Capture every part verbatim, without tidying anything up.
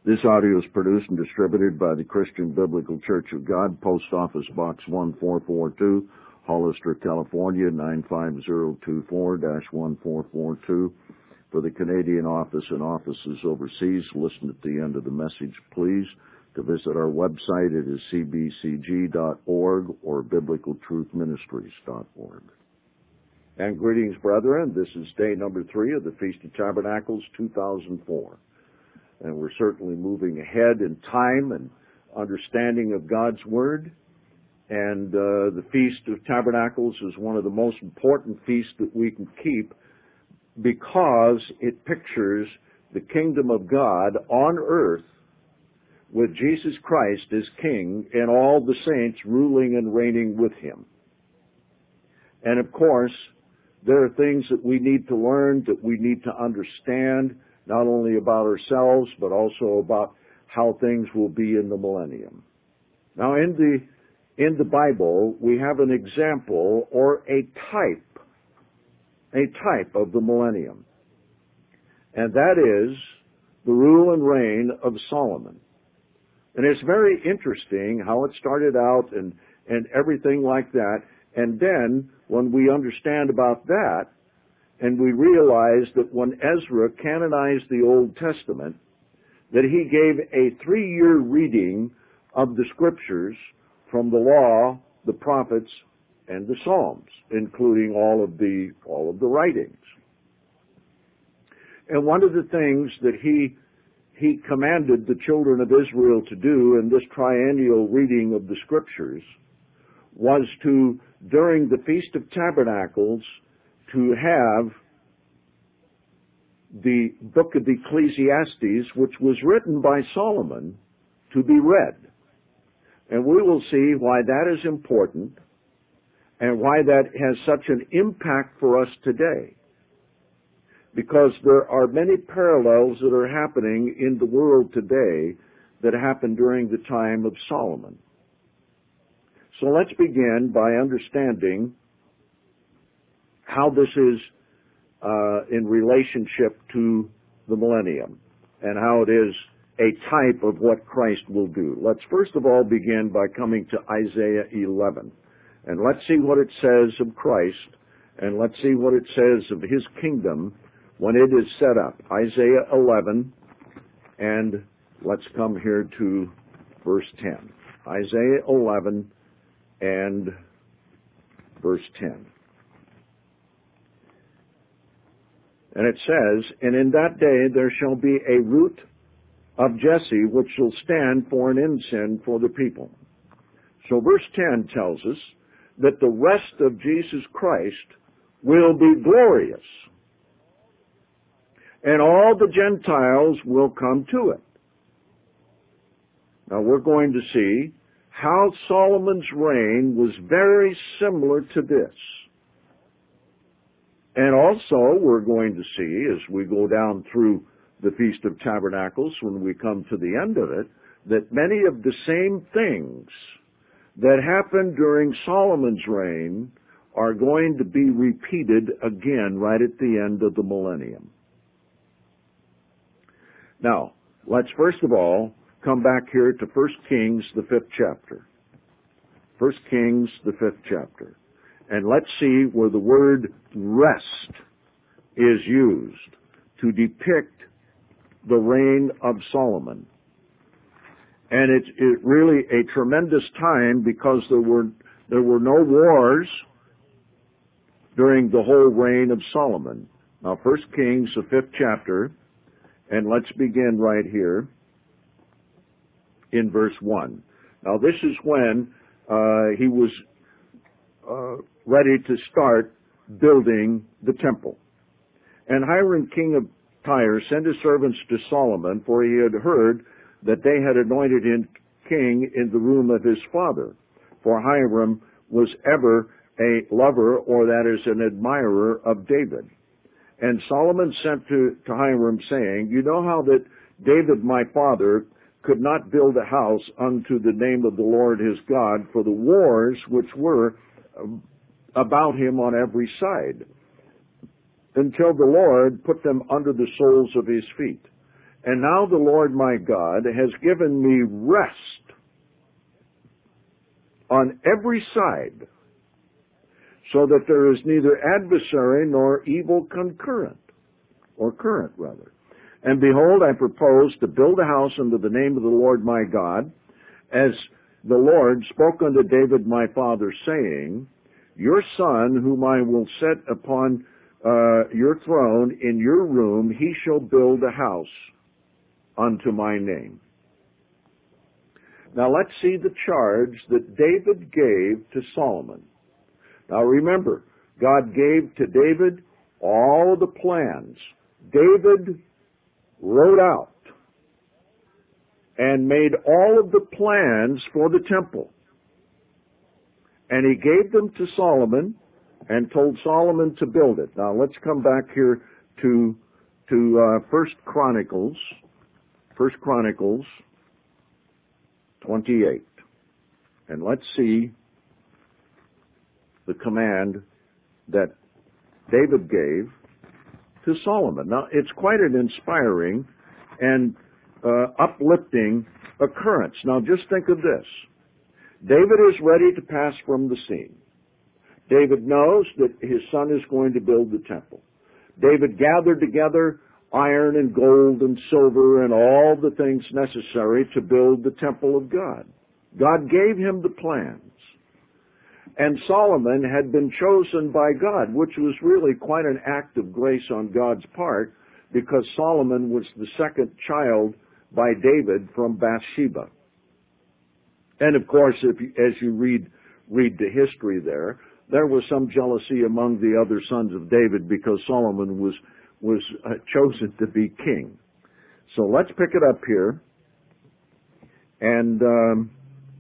This audio is produced and distributed by the Christian Biblical Church of God, Post Office Box one four four two, Hollister, California, nine five zero two four dash one four four two. For the Canadian office and offices overseas, listen at the end of the message, please. To visit our website, it is c b c g dot org or biblical truth ministries dot org. And greetings, brethren. This is day number three of the Feast of Tabernacles two thousand four. And we're certainly moving ahead in time and understanding of God's Word. And uh, the Feast of Tabernacles is one of the most important feasts that we can keep because it pictures the kingdom of God on earth with Jesus Christ as King and all the saints ruling and reigning with Him. And of course, there are things that we need to learn, that we need to understand, not only about ourselves, but also about how things will be in the millennium. Now, in the, in the Bible, we have an example or a type, a type of the millennium. And that is the rule and reign of Solomon. And it's very interesting how it started out and, and everything like that. And then, when we understand about that, and we realize that when Ezra canonized the Old Testament, that he gave a three-year reading of the Scriptures from the Law, the Prophets, and the Psalms, including all of the all of the writings. And one of the things that he he commanded the children of Israel to do in this triennial reading of the Scriptures was to, during the Feast of Tabernacles, to have the book of Ecclesiastes, which was written by Solomon, to be read. And we will see why that is important and why that has such an impact for us today. Because there are many parallels that are happening in the world today that happened during the time of Solomon. So let's begin by understanding how this is uh, in relationship to the millennium and how it is a type of what Christ will do. Let's first of all begin by coming to Isaiah eleven. And let's see what it says of Christ, and let's see what it says of His kingdom when it is set up. Isaiah eleven, and let's come here to verse ten. Isaiah eleven and verse ten. And it says, "And in that day there shall be a root of Jesse, which shall stand for an ensign for the people." So verse ten tells us that the rest of Jesus Christ will be glorious. And all the Gentiles will come to it. Now we're going to see how Solomon's reign was very similar to this. And also, we're going to see, as we go down through the Feast of Tabernacles, when we come to the end of it, that many of the same things that happened during Solomon's reign are going to be repeated again right at the end of the millennium. Now, let's first of all come back here to First Kings, the fifth chapter. First Kings, the fifth chapter. And let's see where the word rest is used to depict the reign of Solomon. And it's it really a tremendous time because there were there were no wars during the whole reign of Solomon. Now, First Kings, the fifth chapter, and let's begin right here in verse one. Now, this is when uh, he was uh, ready to start building the temple. And Hiram, king of Tyre, sent his servants to Solomon, for he had heard that they had anointed him king in the room of his father. For Hiram was ever a lover, or that is, an admirer of David. And Solomon sent to, to Hiram, saying, "You know how that David my father could not build a house unto the name of the Lord his God for the wars which were about him on every side, until the Lord put them under the soles of his feet. And now the Lord my God has given me rest on every side, so that there is neither adversary nor evil concurrent, or current rather. And behold, I propose to build a house unto the name of the Lord my God, as the Lord spoke unto David my father, saying, Your son, whom I will set upon uh, your throne in your room, he shall build a house unto my name. Now let's see the charge that David gave to Solomon. Now remember, God gave to David all the plans. David wrote out and made all of the plans for the temple. And he gave them to Solomon and told Solomon to build it. Now let's come back here to to uh, First Chronicles, First Chronicles twenty-eight. And let's see the command that David gave to Solomon. Now, it's quite an inspiring and uh, uplifting occurrence. Now, just think of this. David is ready to pass from the scene. David knows that his son is going to build the temple. David gathered together iron and gold and silver and all the things necessary to build the temple of God. God gave him the plans. And Solomon had been chosen by God, which was really quite an act of grace on God's part, because Solomon was the second child by David from Bathsheba. And of course, if you, as you read read the history there, there was some jealousy among the other sons of David because Solomon was was uh, chosen to be king. So let's pick it up here. And um,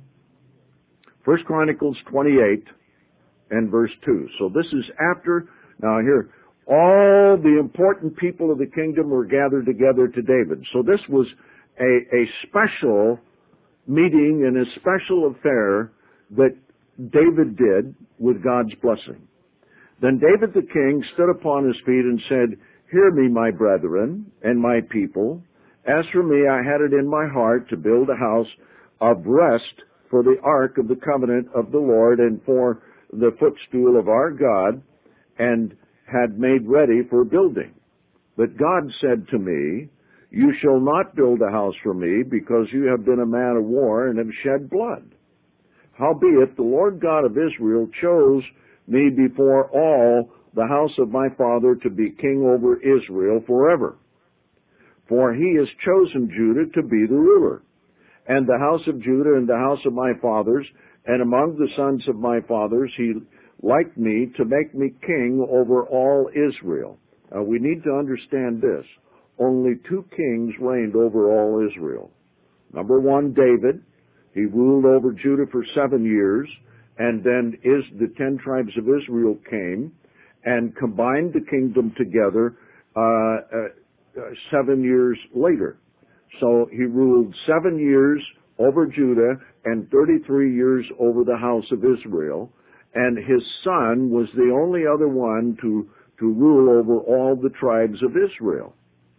First Chronicles twenty-eight and verse two. So this is after, now here, all the important people of the kingdom were gathered together to David. So this was a, a special meeting and a special affair that David did with God's blessing. Then David the king stood upon his feet and said, Hear me, my brethren and my people. As for me, I had it in my heart to build a house of rest for the ark of the covenant of the Lord and for the footstool of our God, and had made ready for building. But God said to me, You shall not build a house for me, because you have been a man of war and have shed blood. Howbeit the Lord God of Israel chose me before all the house of my father to be king over Israel forever. For he has chosen Judah to be the ruler, and the house of Judah and the house of my fathers, and among the sons of my fathers he liked me to make me king over all Israel. Now we need to understand this. Only two kings reigned over all Israel. Number one, David. He ruled over Judah for seven years, and then is the ten tribes of Israel came and combined the kingdom together uh, uh, uh, seven years later. So he ruled seven years over Judah and thirty-three years over the house of Israel, and his son was the only other one to, to rule over all the tribes of Israel.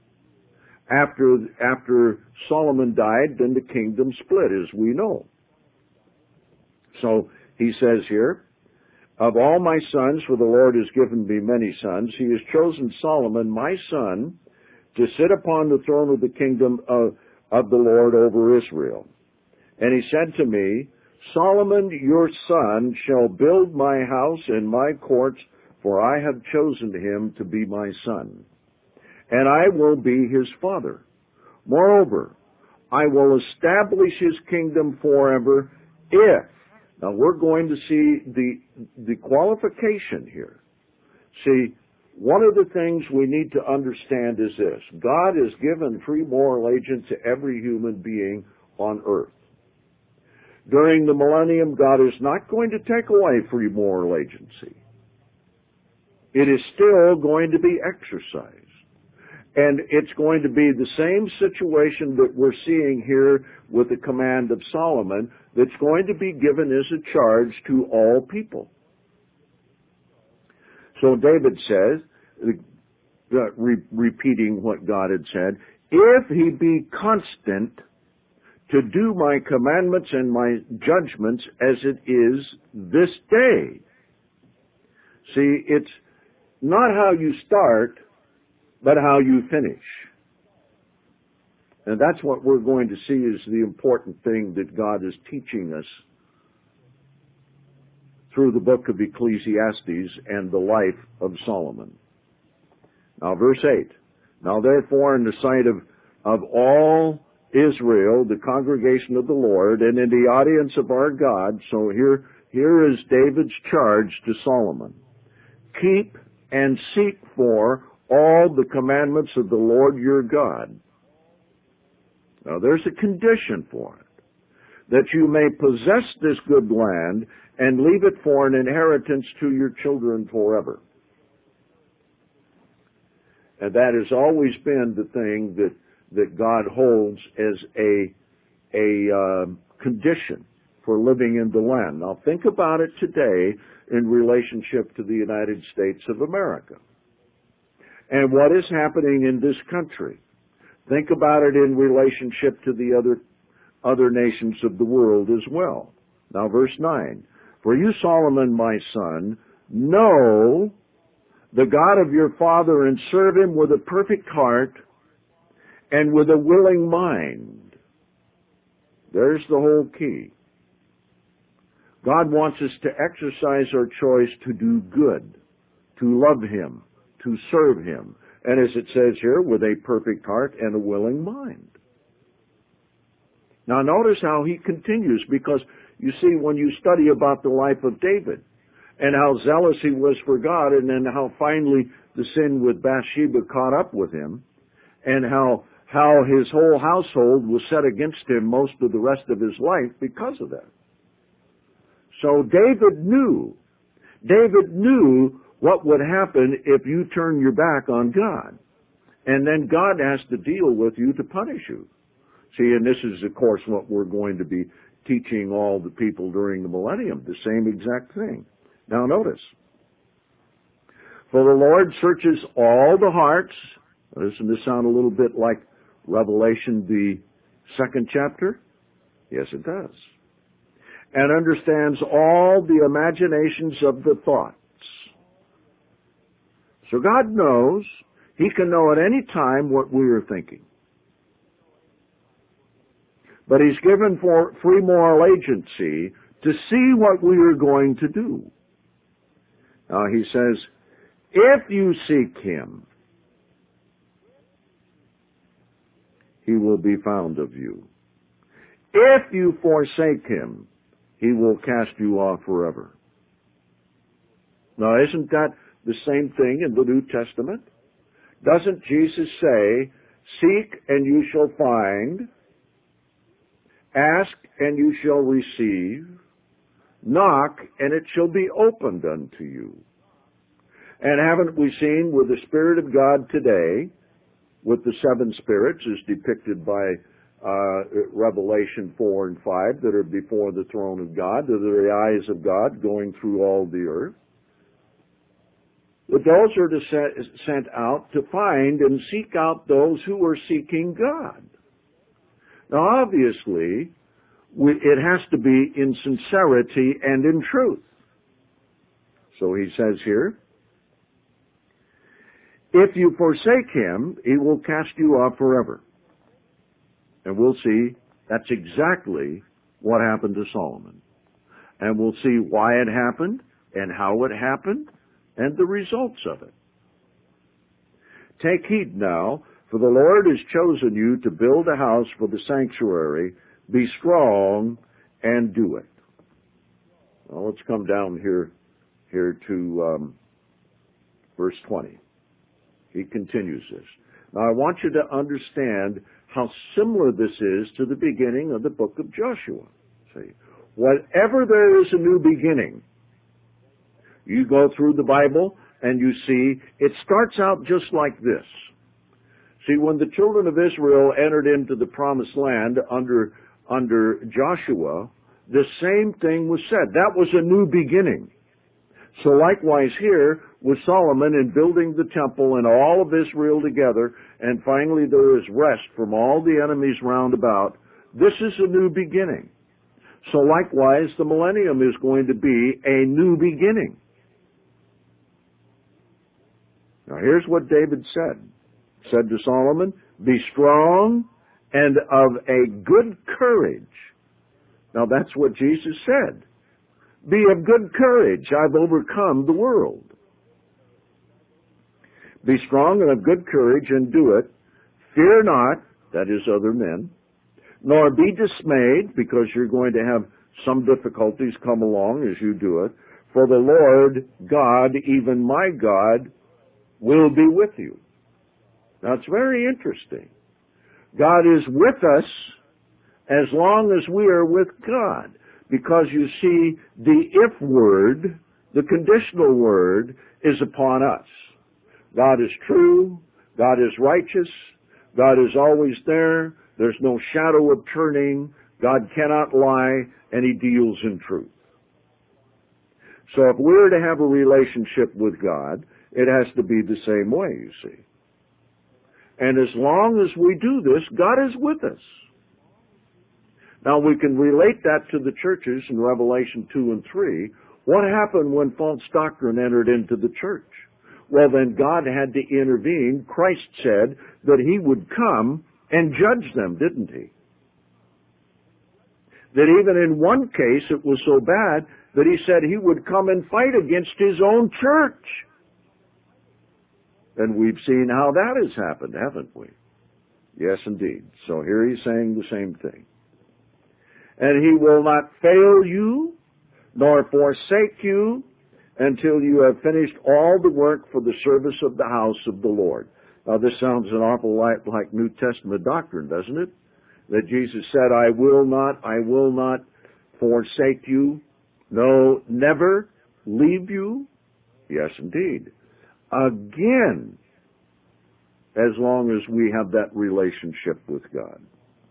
After, after Solomon died, then the kingdom split, as we know. So he says here, Of all my sons, for the Lord has given me many sons, he has chosen Solomon, my son, to sit upon the throne of the kingdom of, of the Lord over Israel. And he said to me, Solomon, your son, shall build my house and my courts, for I have chosen him to be my son. And I will be his father. Moreover, I will establish his kingdom forever if, now we're going to see the, the qualification here. See, one of the things we need to understand is this. God has given free moral agent to every human being on earth. During the millennium, God is not going to take away free moral agency. It is still going to be exercised. And it's going to be the same situation that we're seeing here with the command of Solomon that's going to be given as a charge to all people. So David says, uh, re- repeating what God had said, if he be constant to do my commandments and my judgments as it is this day. See, it's not how you start, but how you finish. And that's what we're going to see is the important thing that God is teaching us through the book of Ecclesiastes and the life of Solomon. Now, verse eight. Now, therefore, in the sight of, of all Israel, the congregation of the Lord, and in the audience of our God, so here, here is David's charge to Solomon. Keep and seek for all the commandments of the Lord your God. Now, there's a condition for it, that you may possess this good land and leave it for an inheritance to your children forever. And that has always been the thing that, that God holds as a, a uh, condition for living in the land. Now think about it today in relationship to the United States of America and what is happening in this country. Think about it in relationship to the other, other nations of the world as well. Now verse nine. For you, Solomon, my son, know the God of your father and serve him with a perfect heart and with a willing mind. There's the whole key. God wants us to exercise our choice to do good, to love him, to serve him. And as it says here, with a perfect heart and a willing mind. Now notice how he continues, because you see, when you study about the life of David and how zealous he was for God, and then how finally the sin with Bathsheba caught up with him, and how how his whole household was set against him most of the rest of his life because of that. So David knew, David knew what would happen if you turn your back on God. And then God has to deal with you to punish you. See, and this is, of course, what we're going to be teaching all the people during the millennium, the same exact thing. Now notice, for the Lord searches all the hearts. Doesn't this sound a little bit like Revelation, the second chapter? Yes, it does. And understands all the imaginations of the thoughts. So God knows. He can know at any time what we are thinking. But he's given for free moral agency to see what we are going to do. Now he says, if you seek him, he will be found of you. If you forsake him, he will cast you off forever. Now isn't that the same thing in the New Testament? Doesn't Jesus say, seek and you shall find, ask and you shall receive, knock and it shall be opened unto you? And haven't we seen with the Spirit of God today, with the seven spirits as depicted by uh, Revelation four and five that are before the throne of God, that are the eyes of God going through all the earth, that those are to set, sent out to find and seek out those who are seeking God. Now obviously, we, it has to be in sincerity and in truth. So he says here, if you forsake him, he will cast you off forever. And we'll see that's exactly what happened to Solomon. And we'll see why it happened and how it happened and the results of it. Take heed now, for the Lord has chosen you to build a house for the sanctuary. Be strong and do it. Now let's come down here, here to um, verse twenty. He continues this. Now I want you to understand how similar this is to the beginning of the book of Joshua. See, whenever there is a new beginning, you go through the Bible and you see it starts out just like this. See, when the children of Israel entered into the promised land under, under Joshua, the same thing was said. That was a new beginning. So likewise here with Solomon in building the temple and all of Israel together, and finally there is rest from all the enemies round about. This is a new beginning. So likewise the millennium is going to be a new beginning. Now here's what David said. Said to Solomon, be strong and of a good courage. Now that's what Jesus said. Be of good courage. I've overcome the world. Be strong and of good courage and do it. Fear not, that is other men, nor be dismayed, because you're going to have some difficulties come along as you do it. For the Lord God, even my God, will be with you. Now it's very interesting. God is with us as long as we are with God. Because you see, the if word, the conditional word, is upon us. God is true. God is righteous. God is always there. There's no shadow of turning. God cannot lie, and He deals in truth. So if we're to have a relationship with God, it has to be the same way, you see. And as long as we do this, God is with us. Now we can relate that to the churches in Revelation two and three. What happened when false doctrine entered into the church? Well, then God had to intervene. Christ said that He would come and judge them, didn't He? That even in one case it was so bad that He said He would come and fight against His own church. And we've seen how that has happened, haven't we? Yes, indeed. So here He's saying the same thing. And He will not fail you, nor forsake you, until you have finished all the work for the service of the house of the Lord. Now this sounds an awful lot like New Testament doctrine, doesn't it? That Jesus said, I will not, I will not forsake you, no, never leave you. Yes, indeed. Again, as long as we have that relationship with God.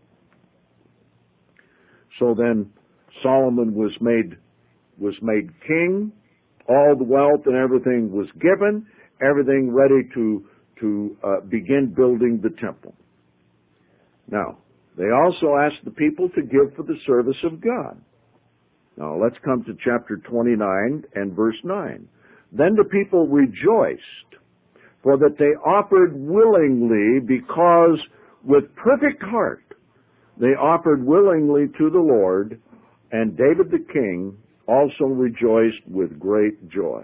So then Solomon was made was made king. All the wealth and everything was given. Everything ready to to uh, begin building the temple. Now, they also asked the people to give for the service of God. Now, let's come to chapter twenty-nine and verse nine. Then the people rejoiced, for that they offered willingly, because with perfect heart they offered willingly to the Lord, and David the king also rejoiced with great joy.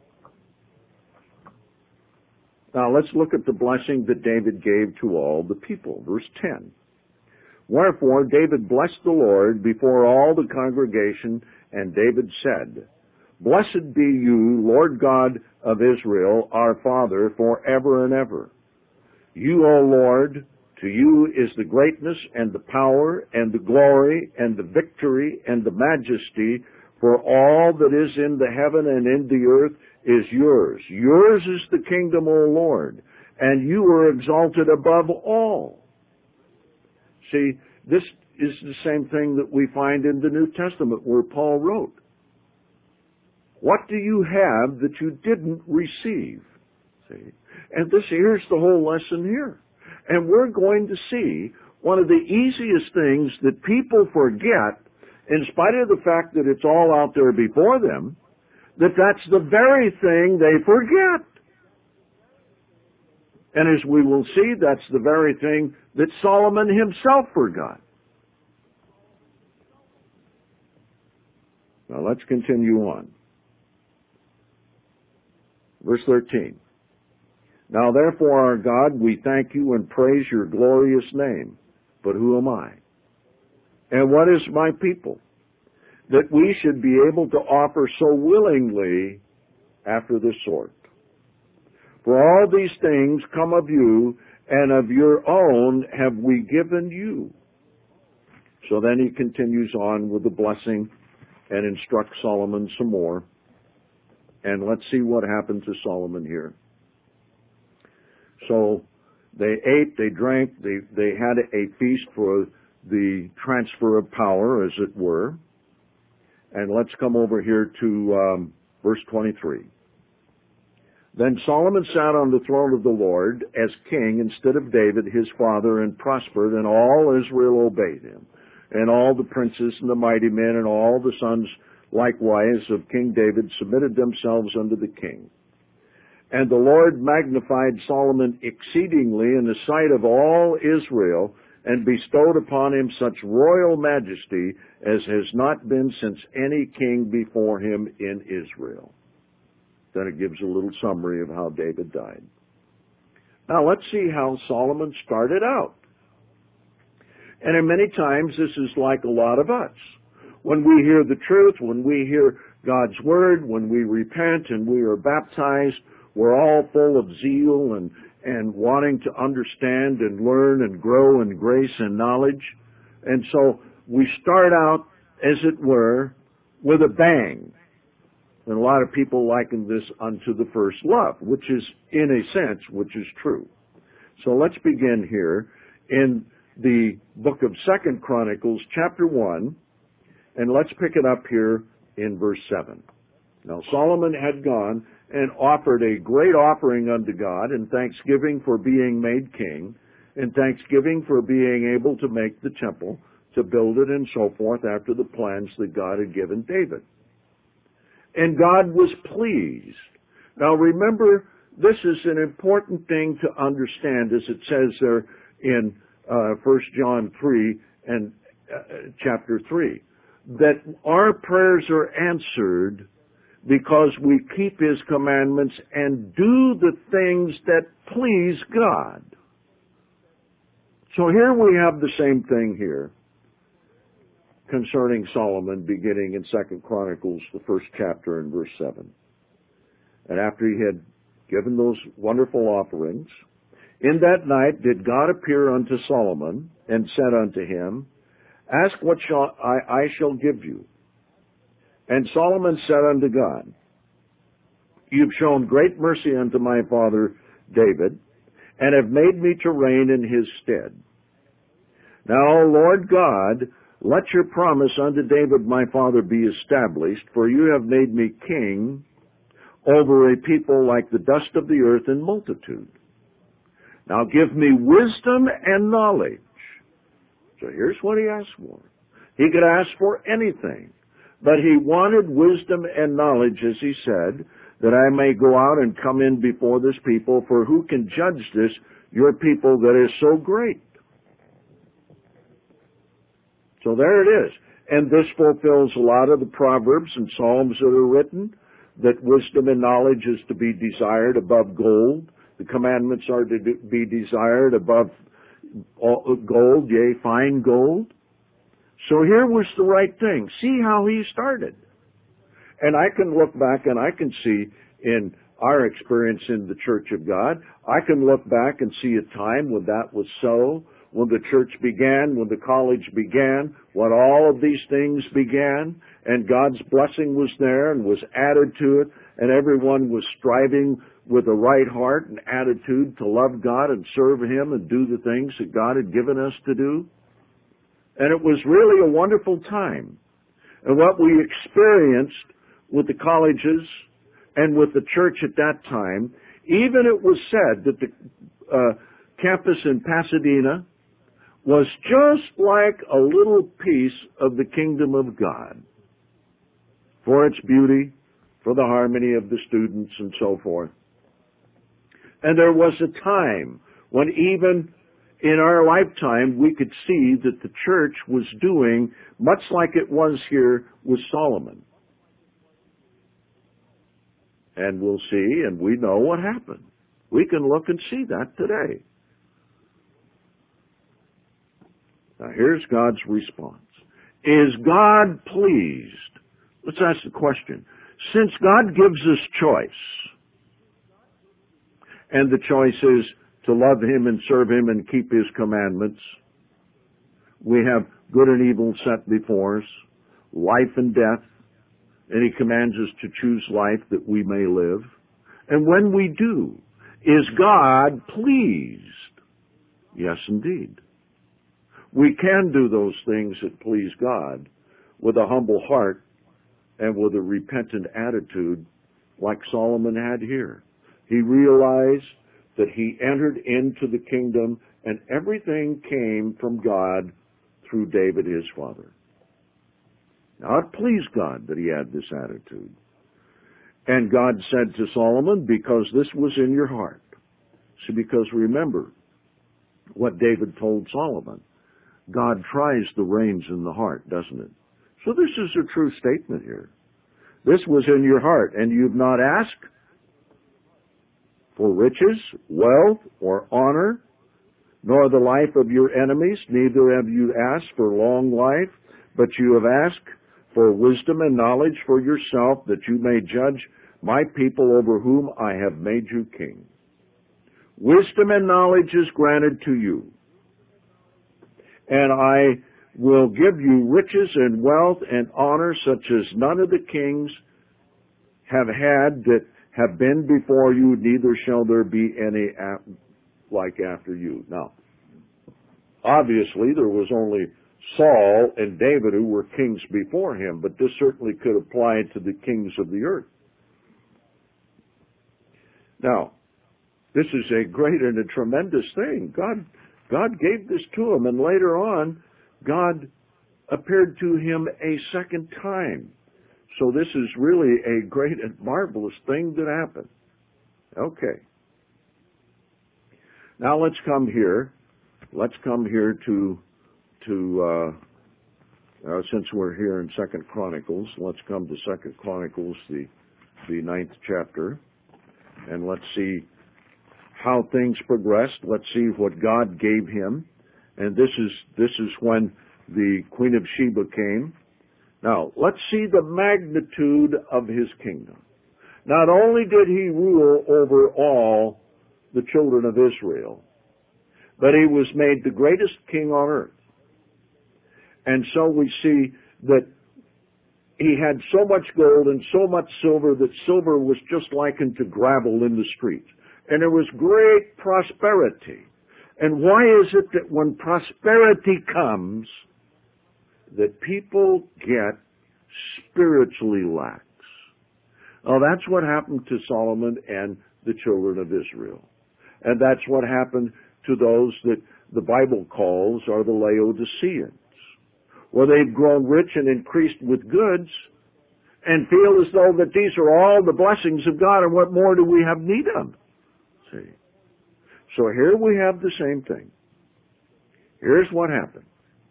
Now let's look at the blessing that David gave to all the people. Verse ten. Wherefore David blessed the Lord before all the congregation, and David said, Blessed be you, Lord God of Israel, our Father, forever and ever. You, O Lord, to you is the greatness and the power and the glory and the victory and the majesty, for all that is in the heaven and in the earth is yours. Yours is the kingdom, O Lord, and you are exalted above all. See, this is the same thing that we find in the New Testament where Paul wrote. What do you have that you didn't receive? See? And this here's the whole lesson here. And we're going to see one of the easiest things that people forget, in spite of the fact that it's all out there before them, that that's the very thing they forget. And as we will see, that's the very thing that Solomon himself forgot. Now let's continue on. Verse thirteen. Now therefore, our God, we thank you and praise your glorious name. But who am I? And what is my people? That we should be able to offer so willingly after this sort. For all these things come of you, and of your own have we given you. So then he continues on with the blessing and instructs Solomon some more. And let's see what happened to Solomon here. So they ate, they drank, they, they had a feast for the transfer of power, as it were. And let's come over here to um, Verse twenty-three. Then Solomon sat on the throne of the Lord as king instead of David his father, and prospered, and all Israel obeyed him. And all the princes and the mighty men and all the sons likewise of King David submitted themselves unto the king. And the Lord magnified Solomon exceedingly in the sight of all Israel, and bestowed upon him such royal majesty as has not been since any king before him in Israel. Then it gives a little summary of how David died. Now let's see how Solomon started out. And in many times this is like a lot of us. When we hear the truth, when we hear God's word, when we repent and we are baptized, we're all full of zeal and, and wanting to understand and learn and grow in grace and knowledge. And so we start out, as it were, with a bang. And a lot of people liken this unto the first love, which is, in a sense, which is true. So let's begin here in the book of Second Chronicles, chapter one, and let's pick it up here in verse seven. Now Solomon had gone and offered a great offering unto God in thanksgiving for being made king, in thanksgiving for being able to make the temple, to build it and so forth after the plans that God had given David. And God was pleased. Now remember, this is an important thing to understand, as it says there in uh, First John three and uh, chapter three, that our prayers are answered because we keep His commandments and do the things that please God. So here we have the same thing here concerning Solomon, beginning in Second Chronicles, the first chapter and verse seven. And after he had given those wonderful offerings, in that night did God appear unto Solomon, and said unto him, Ask what shall I, I shall give you. And Solomon said unto God, You've shown great mercy unto my father David, and have made me to reign in his stead. Now, Lord God, let your promise unto David my father be established, for you have made me king over a people like the dust of the earth in multitude. Now give me wisdom and knowledge. So here's what he asked for. He could ask for anything, but he wanted wisdom and knowledge, as he said, that I may go out and come in before this people, for who can judge this, your people that is so great? So there it is. And this fulfills a lot of the Proverbs and Psalms that are written, that wisdom and knowledge is to be desired above gold. The commandments are to be desired above gold, yea, fine gold. So here was the right thing. See how he started. And I can look back and I can see in our experience in the Church of God, I can look back and see a time when that was so, when the church began, when the college began, when all of these things began, and God's blessing was there and was added to it, and everyone was striving with a right heart and attitude to love God and serve Him and do the things that God had given us to do. And it was really a wonderful time. And what we experienced with the colleges and with the church at that time, even it was said that the uh, campus in Pasadena was just like a little piece of the kingdom of God, for its beauty, for the harmony of the students and so forth. And there was a time when even in our lifetime we could see that the church was doing much like it was here with Solomon. And we'll see, and we know what happened. We can look and see that today. Now here's God's response. Is God pleased? Let's ask the question. Since God gives us choice, and the choice is to love Him and serve Him and keep His commandments, we have good and evil set before us, life and death, and He commands us to choose life that we may live. And when we do, is God pleased? Yes, indeed. We can do those things that please God with a humble heart and with a repentant attitude like Solomon had here. He realized that he entered into the kingdom and everything came from God through David his father. Now it pleased God that he had this attitude. And God said to Solomon, because this was in your heart. See, because remember what David told Solomon. God tries the reins in the heart, doesn't it? So this is a true statement here. This was in your heart, and you've not asked for riches, wealth, or honor, nor the life of your enemies, neither have you asked for long life, but you have asked for wisdom and knowledge for yourself, that you may judge my people over whom I have made you king. Wisdom and knowledge is granted to you, and I will give you riches and wealth and honor such as none of the kings have had that have been before you, neither shall there be any like after you. Now, obviously there was only Saul and David who were kings before him, but this certainly could apply to the kings of the earth. Now, this is a great and a tremendous thing. God, God gave this to him, and later on, God appeared to him a second time. So this is really a great and marvelous thing that happened. Okay. Now let's come here. Let's come here to, to uh, uh, since we're here in Second Chronicles, let's come to Second Chronicles, the, the ninth chapter, and let's see how things progressed. Let's see what God gave him. And this is, this is when the Queen of Sheba came. Now, let's see the magnitude of his kingdom. Not only did he rule over all the children of Israel, but he was made the greatest king on earth. And so we see that he had so much gold and so much silver that silver was just likened to gravel in the streets. And there was great prosperity. And why is it that when prosperity comes, that people get spiritually lax? Well, that's what happened to Solomon and the children of Israel. And that's what happened to those that the Bible calls are the Laodiceans. Well, they've grown rich and increased with goods and feel as though that these are all the blessings of God, and what more do we have need of? See. So here we have the same thing. Here's what happened.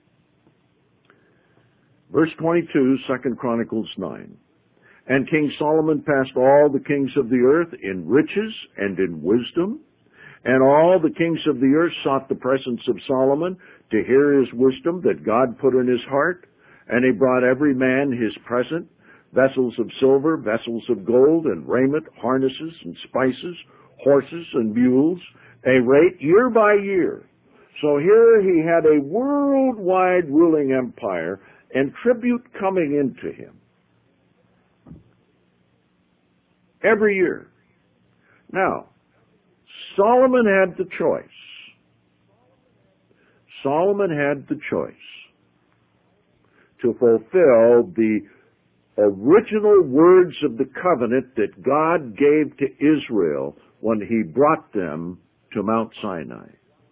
Verse twenty-two, Second Chronicles nine. And King Solomon passed all the kings of the earth in riches and in wisdom, and all the kings of the earth sought the presence of Solomon to hear his wisdom that God put in his heart. And he brought every man his present, vessels of silver, vessels of gold, and raiment, harnesses and spices, horses and mules, a rate year by year. So here he had a worldwide ruling empire and tribute coming into him every year. Now, Solomon had the choice. Solomon had the choice to fulfill the original words of the covenant that God gave to Israel when he brought them to Mount Sinai.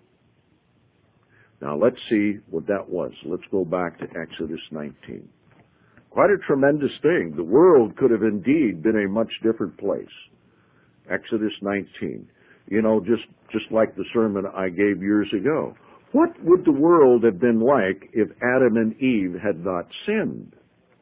Now let's see what that was. Let's go back to Exodus nineteen. Quite a tremendous thing. The world could have indeed been a much different place. Exodus nineteen. You know, just, just like the sermon I gave years ago. What would the world have been like if Adam and Eve had not sinned?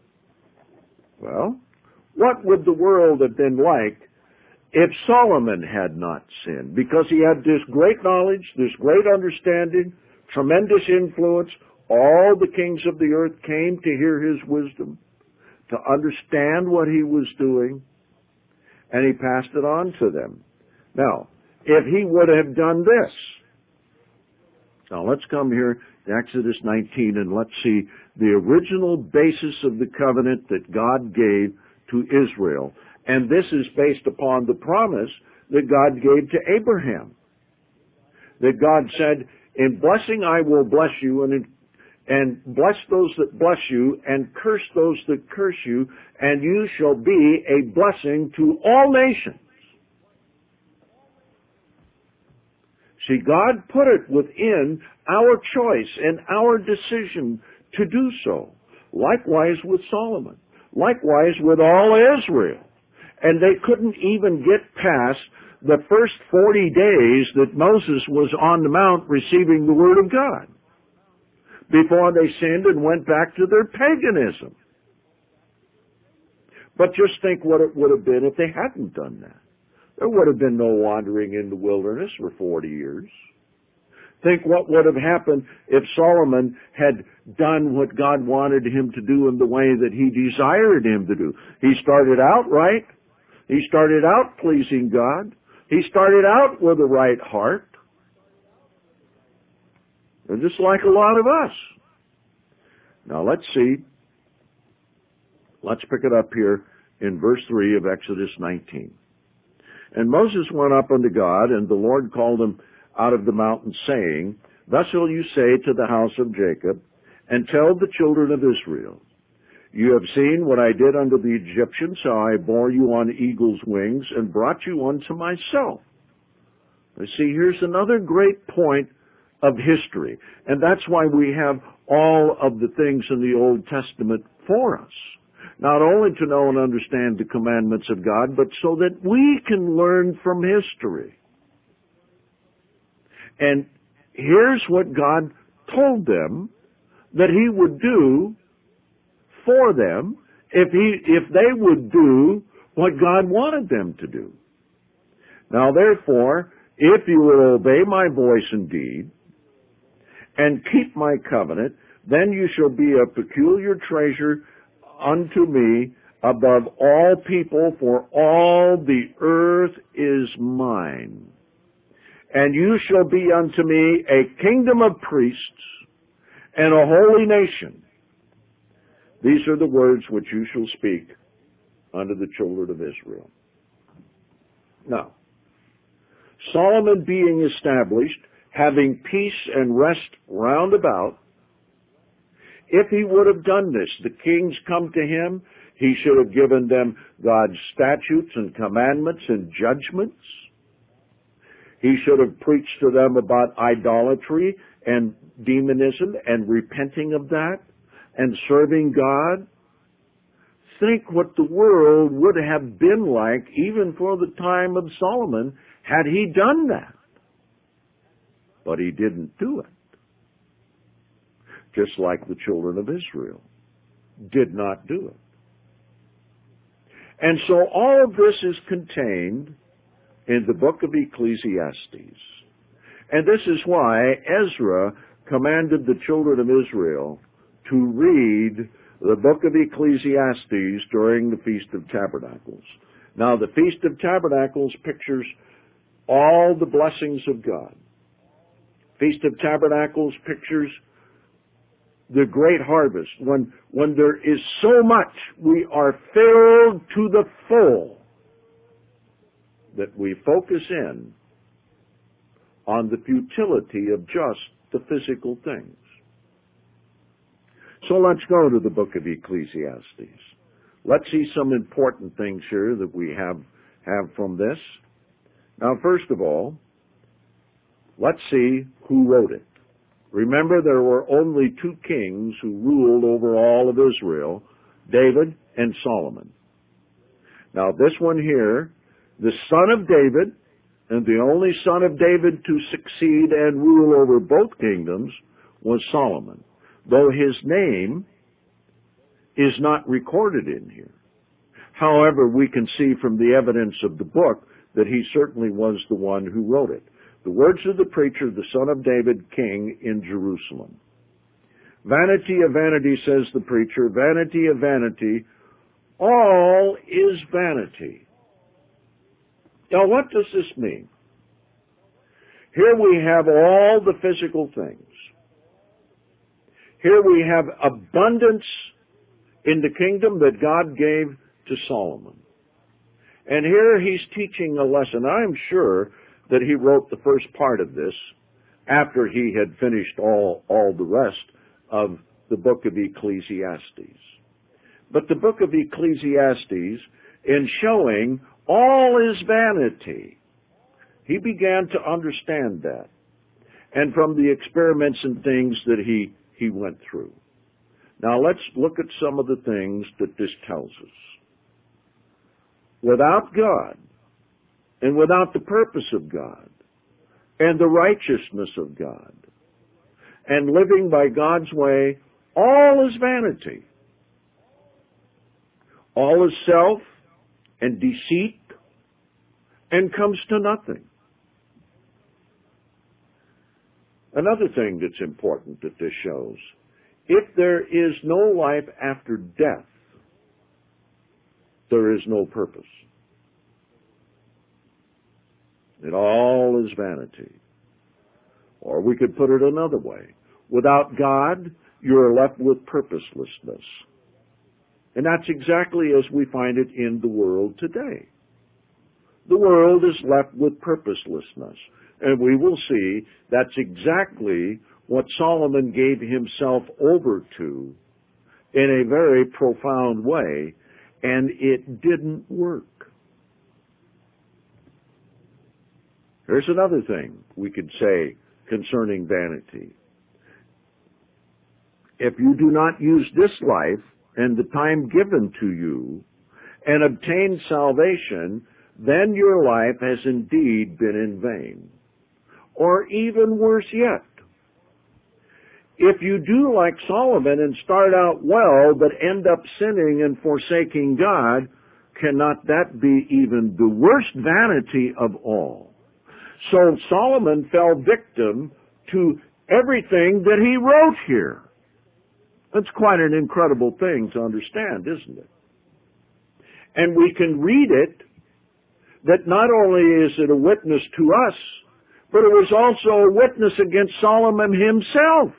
Well, what would the world have been like if Solomon had not sinned? Because he had this great knowledge, this great understanding, tremendous influence. All the kings of the earth came to hear his wisdom, to understand what he was doing, and he passed it on to them. Now, if he would have done this, now let's come here to Exodus nineteen and let's see the original basis of the covenant that God gave to Israel. And this is based upon the promise that God gave to Abraham. That God said, in blessing I will bless you, and in, and bless those that bless you, and curse those that curse you, and you shall be a blessing to all nations. See, God put it within our choice and our decision to do so. Likewise with Solomon. Likewise with all Israel. And they couldn't even get past the first forty days that Moses was on the mount receiving the Word of God before they sinned and went back to their paganism. But just think what it would have been if they hadn't done that. There would have been no wandering in the wilderness for forty years. Think what would have happened if Solomon had done what God wanted him to do in the way that he desired him to do. He started out right. He started out pleasing God. He started out with a right heart. And just like a lot of us. Now let's see. Let's pick it up here in verse three of Exodus nineteen. And Moses went up unto God, and the Lord called him out of the mountain, saying, Thus shall you say to the house of Jacob, and tell the children of Israel, You have seen what I did unto the Egyptians, how I bore you on eagle's wings, and brought you unto myself. You see, here's another great point of history, and that's why we have all of the things in the Old Testament for us. Not only to know and understand the commandments of God, but so that we can learn from history. And here's what God told them that He would do for them if He, if they would do what God wanted them to do. Now therefore, if you will obey my voice indeed, and keep my covenant, then you shall be a peculiar treasure unto me above all people, for all the earth is mine. And you shall be unto me a kingdom of priests and a holy nation. These are the words which you shall speak unto the children of Israel. Now, Solomon being established, having peace and rest round about, if he would have done this, the kings come to him, he should have given them God's statutes and commandments and judgments. He should have preached to them about idolatry and demonism and repenting of that and serving God. Think what the world would have been like even for the time of Solomon had he done that. But he didn't do it. Just like the children of Israel did not do it. And so all of this is contained in the book of Ecclesiastes. And this is why Ezra commanded the children of Israel to read the book of Ecclesiastes during the Feast of Tabernacles. Now, the Feast of Tabernacles pictures all the blessings of God. Feast of Tabernacles pictures the great harvest, when, when there is so much, we are filled to the full, that we focus in on the futility of just the physical things. So let's go to the book of Ecclesiastes. Let's see some important things here that we have, have from this. Now, first of all, let's see who wrote it. Remember, there were only two kings who ruled over all of Israel, David and Solomon. Now, this one here, the son of David, and the only son of David to succeed and rule over both kingdoms, was Solomon, though his name is not recorded in here. However, we can see from the evidence of the book that he certainly was the one who wrote it. The words of the preacher, the son of David, king in Jerusalem. Vanity of vanity, says the preacher, vanity of vanity, all is vanity. Now, what does this mean? Here we have all the physical things. Here we have abundance in the kingdom that God gave to Solomon. And here he's teaching a lesson. I'm sure that he wrote the first part of this after he had finished all, all the rest of the book of Ecclesiastes. But the book of Ecclesiastes, in showing all is vanity, he began to understand that. And from the experiments and things that he, he went through. Now let's look at some of the things that this tells us. Without God, and without the purpose of God, and the righteousness of God, and living by God's way, all is vanity. All is self and deceit, and comes to nothing. Another thing that's important that this shows, if there is no life after death, there is no purpose. It all is vanity. Or we could put it another way. Without God, you're left with purposelessness. And that's exactly as we find it in the world today. The world is left with purposelessness. And we will see that's exactly what Solomon gave himself over to in a very profound way, and it didn't work. Here's another thing we could say concerning vanity. If you do not use this life and the time given to you and obtain salvation, then your life has indeed been in vain. Or even worse yet, if you do like Solomon and start out well but end up sinning and forsaking God, cannot that be even the worst vanity of all? So Solomon fell victim to everything that he wrote here. That's quite an incredible thing to understand, isn't it? And we can read it that not only is it a witness to us, but it was also a witness against Solomon himself.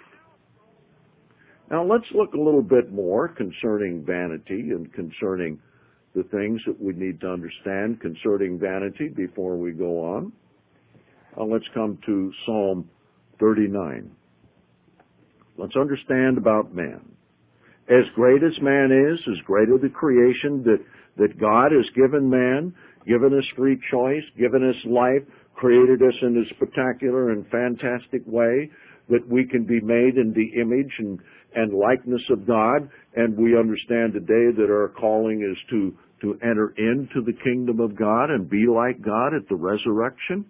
Now let's look a little bit more concerning vanity and concerning the things that we need to understand concerning vanity before we go on. Uh, let's come to Psalm thirty-nine. Let's understand about man. As great as man is, as great are the creation that, that God has given man, given us free choice, given us life, created us in a spectacular and fantastic way, that we can be made in the image and, and likeness of God, and we understand today that our calling is to, to enter into the kingdom of God and be like God at the resurrection.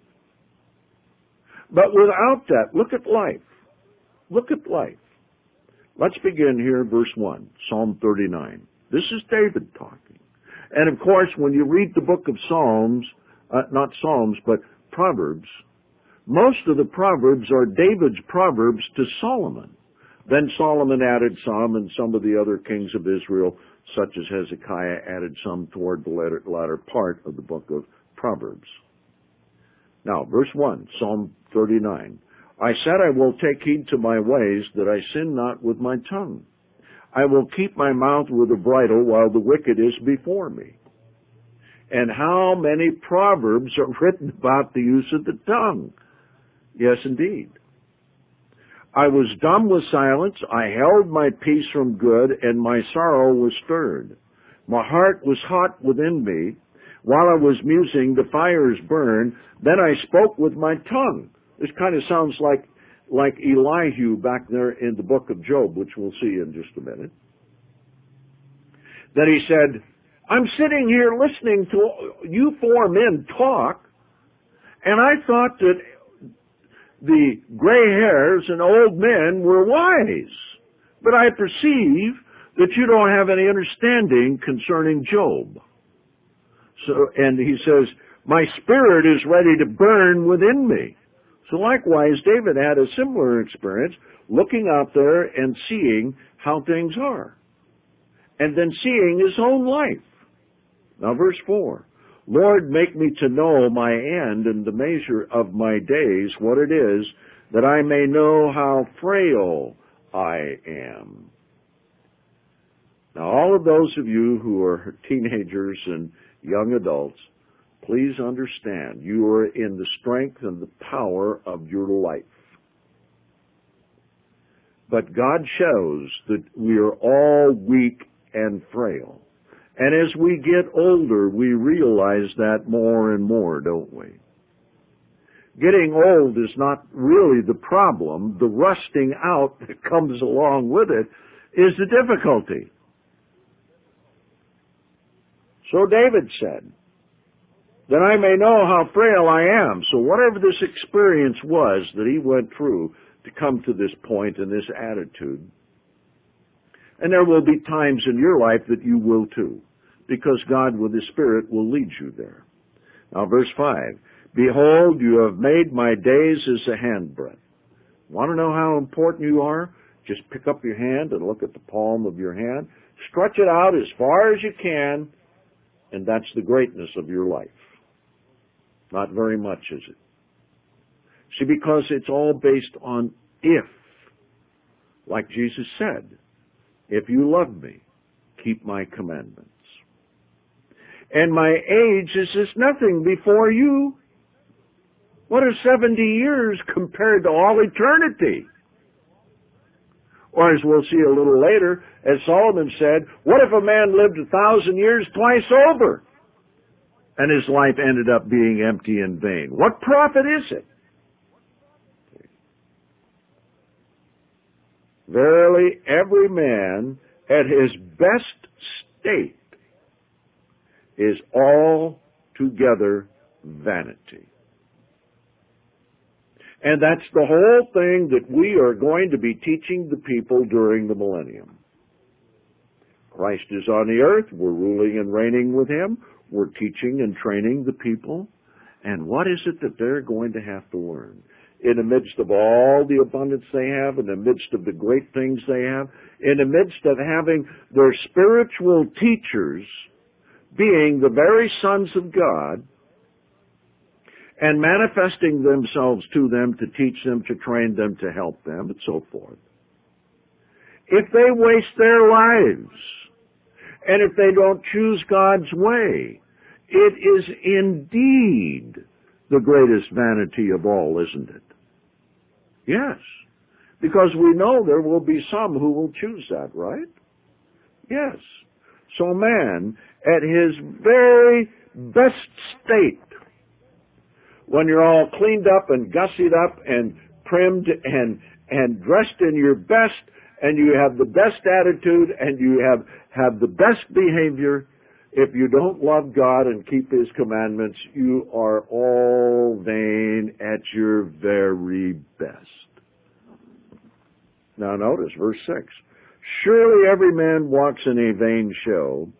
But without that, look at life. Look at life. Let's begin here in verse one, Psalm thirty-nine. This is David talking. And of course, when you read the book of Psalms, uh, not Psalms, but Proverbs, most of the Proverbs are David's Proverbs to Solomon. Then Solomon added some, and some of the other kings of Israel, such as Hezekiah, added some toward the latter, latter part of the book of Proverbs. Now, verse one, Psalm thirty-nine. I said, I will take heed to my ways, that I sin not with my tongue. I will keep my mouth with a bridle while the wicked is before me. And how many proverbs are written about the use of the tongue? Yes, indeed. I was dumb with silence. I held my peace from good, and my sorrow was stirred. My heart was hot within me. While I was musing, the fires burned. Then I spoke with my tongue. This kind of sounds like, like Elihu back there in the book of Job, which we'll see in just a minute. Then he said, I'm sitting here listening to you four men talk, and I thought that the gray hairs and old men were wise. But I perceive that you don't have any understanding concerning Job. So, and he says, my spirit is ready to burn within me. So likewise, David had a similar experience, looking out there and seeing how things are. And then seeing his own life. Now verse four. Lord, make me to know my end and the measure of my days, what it is, that I may know how frail I am. Now all of those of you who are teenagers and young adults, please understand, you are in the strength and the power of your life. But God shows that we are all weak and frail. And as we get older, we realize that more and more, don't we? Getting old is not really the problem. The rusting out that comes along with it is the difficulty. So David said, that I may know how frail I am. So whatever this experience was that he went through to come to this point and this attitude, and there will be times in your life that you will too, because God with His Spirit will lead you there. Now verse five, behold, you have made my days as a handbreadth. Want to know how important you are? Just pick up your hand and look at the palm of your hand. Stretch it out as far as you can, and that's the greatness of your life. Not very much, is it? See, because it's all based on if. Like Jesus said, if you love me, keep my commandments. And my age is as nothing before you. What are seventy years compared to all eternity? Or as we'll see a little later, as Solomon said, what if a man lived a thousand years twice over? And his life ended up being empty and vain. What profit is it? Verily, every man at his best state is altogether vanity. And that's the whole thing that we are going to be teaching the people during the millennium. Christ is on the earth. We're ruling and reigning with Him. We're teaching and training the people. And what is it that they're going to have to learn? In the midst of all the abundance they have, in the midst of the great things they have, in the midst of having their spiritual teachers being the very sons of God and manifesting themselves to them to teach them, to train them, to help them, and so forth. If they waste their lives, and if they don't choose God's way, it is indeed the greatest vanity of all, isn't it? Yes, because we know there will be some who will choose that, right? Yes. So man, at his very best state, when you're all cleaned up and gussied up and trimmed and, and dressed in your best, and you have the best attitude, and you have, have the best behavior, if you don't love God and keep His commandments, you are all vain at your very best. Now notice verse six. Surely every man walks in a vain show.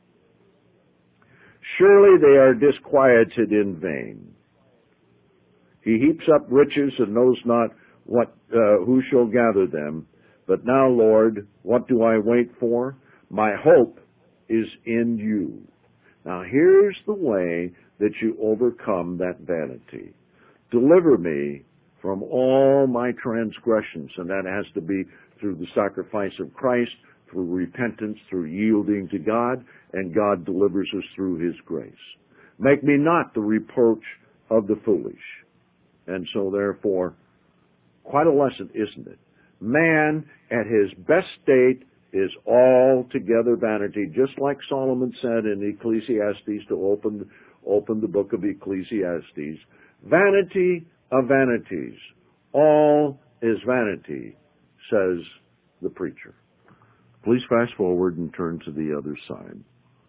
Surely they are disquieted in vain. He heaps up riches and knows not what uh, who shall gather them. But now, Lord, what do I wait for? My hope is in you. Now here's the way that you overcome that vanity. Deliver me from all my transgressions, and that has to be through the sacrifice of Christ, through repentance, through yielding to God, and God delivers us through His grace. Make me not the reproach of the foolish. And so therefore, quite a lesson, isn't it? Man at his best state is altogether vanity, just like Solomon said in Ecclesiastes, to open, open the book of Ecclesiastes. Vanity of vanities. All is vanity, says the preacher. Please fast forward and turn to the other side.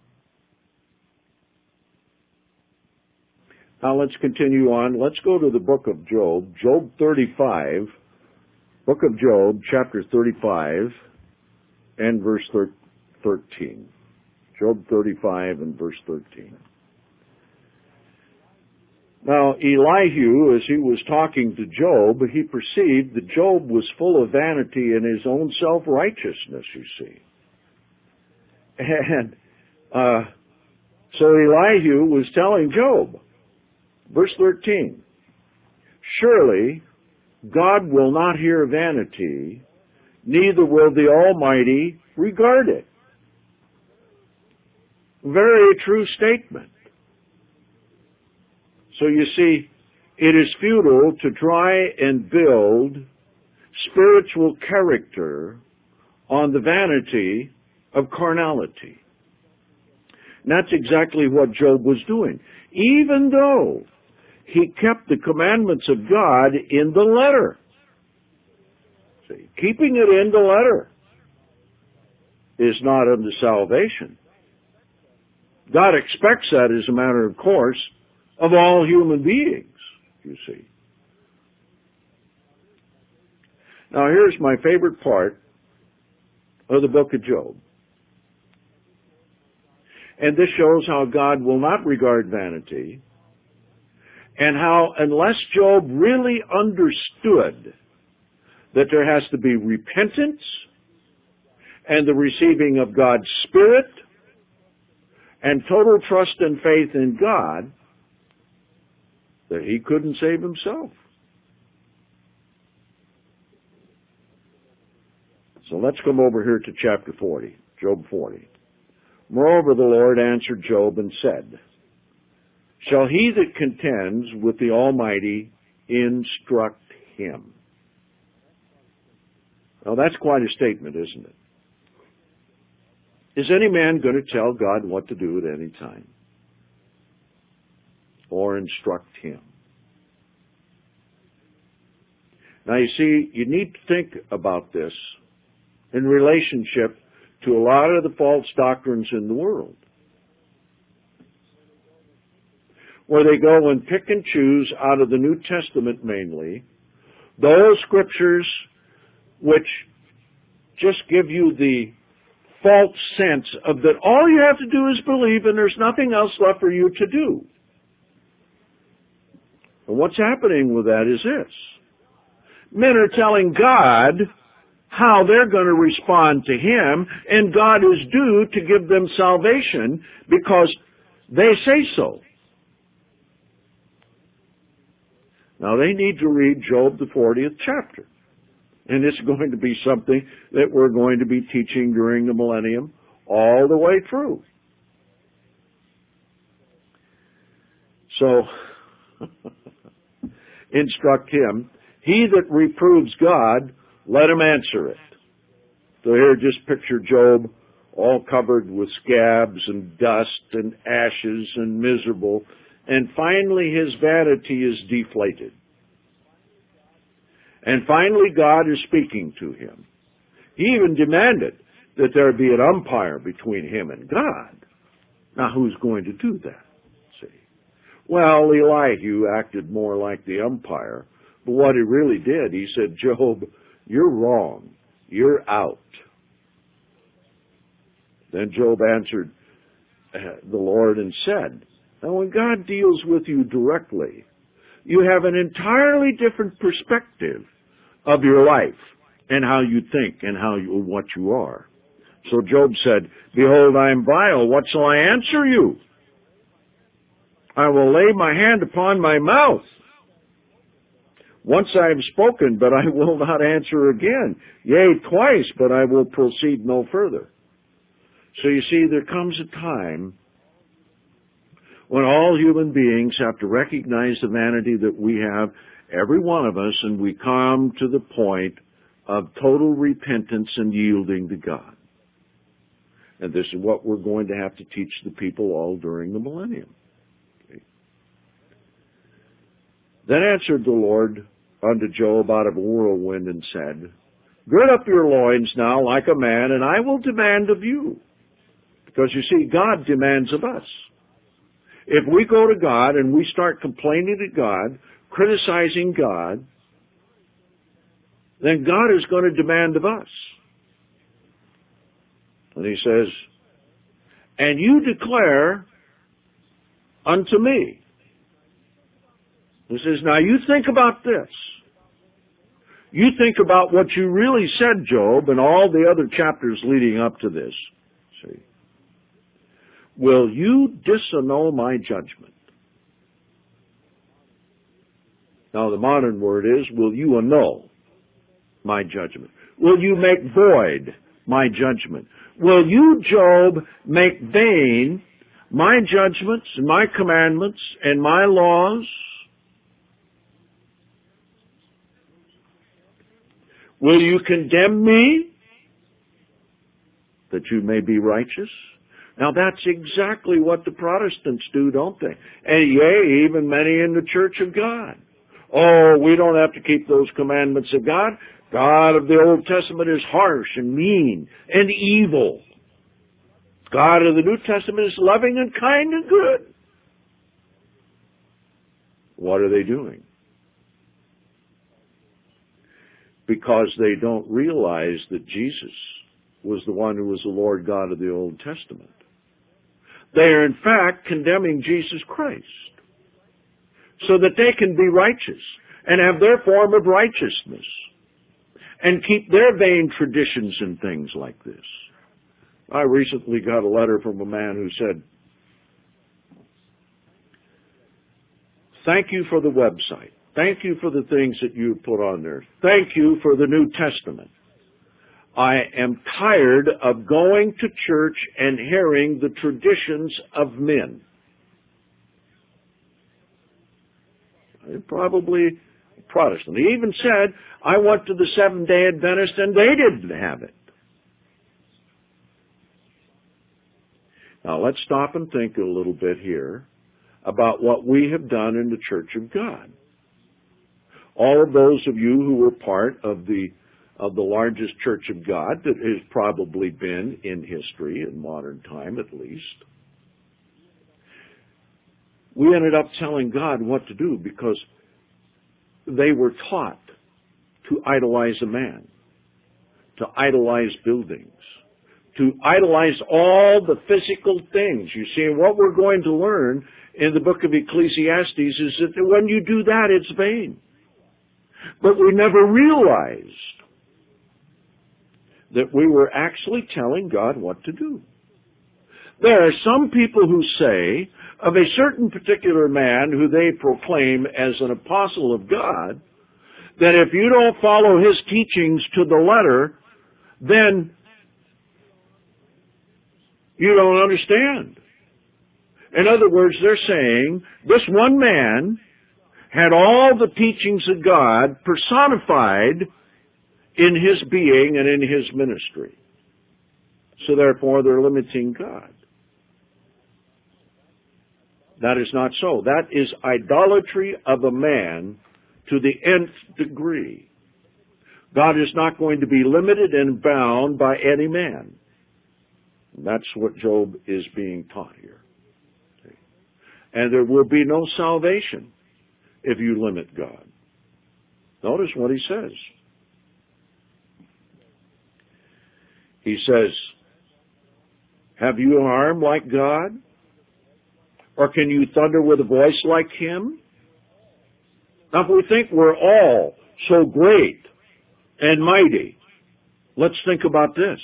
Now let's continue on. Let's go to the book of Job, Job thirty-five. Book of Job, chapter thirty-five, and verse thirteen. Job thirty-five and verse thirteen. Now, Elihu, as he was talking to Job, he perceived that Job was full of vanity and his own self-righteousness, you see. And uh, so Elihu was telling Job, verse thirteen, surely God will not hear vanity, neither will the Almighty regard it. Very true statement. So you see, it is futile to try and build spiritual character on the vanity of carnality. And that's exactly what Job was doing. Even though he kept the commandments of God in the letter. See, keeping it in the letter is not unto salvation. God expects that as a matter of course of all human beings, you see. Now here's my favorite part of the book of Job. And this shows how God will not regard vanity, and how unless Job really understood that there has to be repentance and the receiving of God's Spirit and total trust and faith in God, that he couldn't save himself. So let's come over here to chapter forty, Job forty. Moreover, the Lord answered Job and said, shall he that contends with the Almighty instruct him? Now that's quite a statement, isn't it? Is any man going to tell God what to do at any time? Or instruct him? Now you see, you need to think about this in relationship to a lot of the false doctrines in the world, where they go and pick and choose out of the New Testament mainly those scriptures which just give you the false sense of that all you have to do is believe and there's nothing else left for you to do. And what's happening with that is this. Men are telling God how they're going to respond to Him, and God is due to give them salvation because they say so. Now they need to read Job, the fortieth chapter. And it's going to be something that we're going to be teaching during the millennium all the way through. So, instruct him. He that reproves God, let him answer it. So here just picture Job all covered with scabs and dust and ashes and miserable. And finally his vanity is deflated. And finally God is speaking to him. He even demanded that there be an umpire between him and God. Now who's going to do that? See? Well, Elihu acted more like the umpire. But what he really did, he said, Job, you're wrong. You're out. Then Job answered uh, the Lord and said, now when God deals with you directly, you have an entirely different perspective of your life and how you think and how you, what you are. So Job said, behold, I am vile. What shall I answer you? I will lay my hand upon my mouth. Once I have spoken, but I will not answer again. Yea, twice, but I will proceed no further. So you see, there comes a time when all human beings have to recognize the vanity that we have, every one of us, and we come to the point of total repentance and yielding to God. And this is what we're going to have to teach the people all during the millennium. Okay. Then answered the Lord unto Job out of a whirlwind and said, gird up your loins now like a man, and I will demand of you. Because you see, God demands of us. If we go to God and we start complaining to God, criticizing God, then God is going to demand of us. And he says, and you declare unto me. He says, now you think about this. You think about what you really said, Job, and all the other chapters leading up to this. See? Will you disannul my judgment? Now the modern word is, will you annul my judgment? Will you make void my judgment? Will you, Job, make vain my judgments and my commandments and my laws? Will you condemn me that you may be righteous? Now that's exactly what the Protestants do, don't they? And yea, even many in the Church of God. Oh, we don't have to keep those commandments of God. God of the Old Testament is harsh and mean and evil. God of the New Testament is loving and kind and good. What are they doing? Because they don't realize that Jesus was the one who was the Lord God of the Old Testament. They are in fact condemning Jesus Christ so that they can be righteous and have their form of righteousness and keep their vain traditions and things like this. I recently got a letter from a man who said, "Thank you for the website. Thank you for the things that you put on there. Thank you for the New Testament. I am tired of going to church and hearing the traditions of men." Probably Protestant. He even said, "I went to the Seventh-day Adventist and they didn't have it." Now let's stop and think a little bit here about what we have done in the Church of God. All of those of you who were part of the of the largest Church of God that has probably been in history, in modern time at least, we ended up telling God what to do because they were taught to idolize a man, to idolize buildings, to idolize all the physical things. You see, and what we're going to learn in the book of Ecclesiastes is that when you do that, it's vain. But we never realized that we were actually telling God what to do. There are some people who say of a certain particular man who they proclaim as an apostle of God, that if you don't follow his teachings to the letter, then you don't understand. In other words, they're saying this one man had all the teachings of God personified in his being and in his ministry. So therefore, they're limiting God. That is not so. That is idolatry of a man to the nth degree. God is not going to be limited and bound by any man. That's what Job is being taught here. And there will be no salvation if you limit God. Notice what he says. He says, "Have you an arm like God? Or can you thunder with a voice like him?" Now, if we think we're all so great and mighty, let's think about this.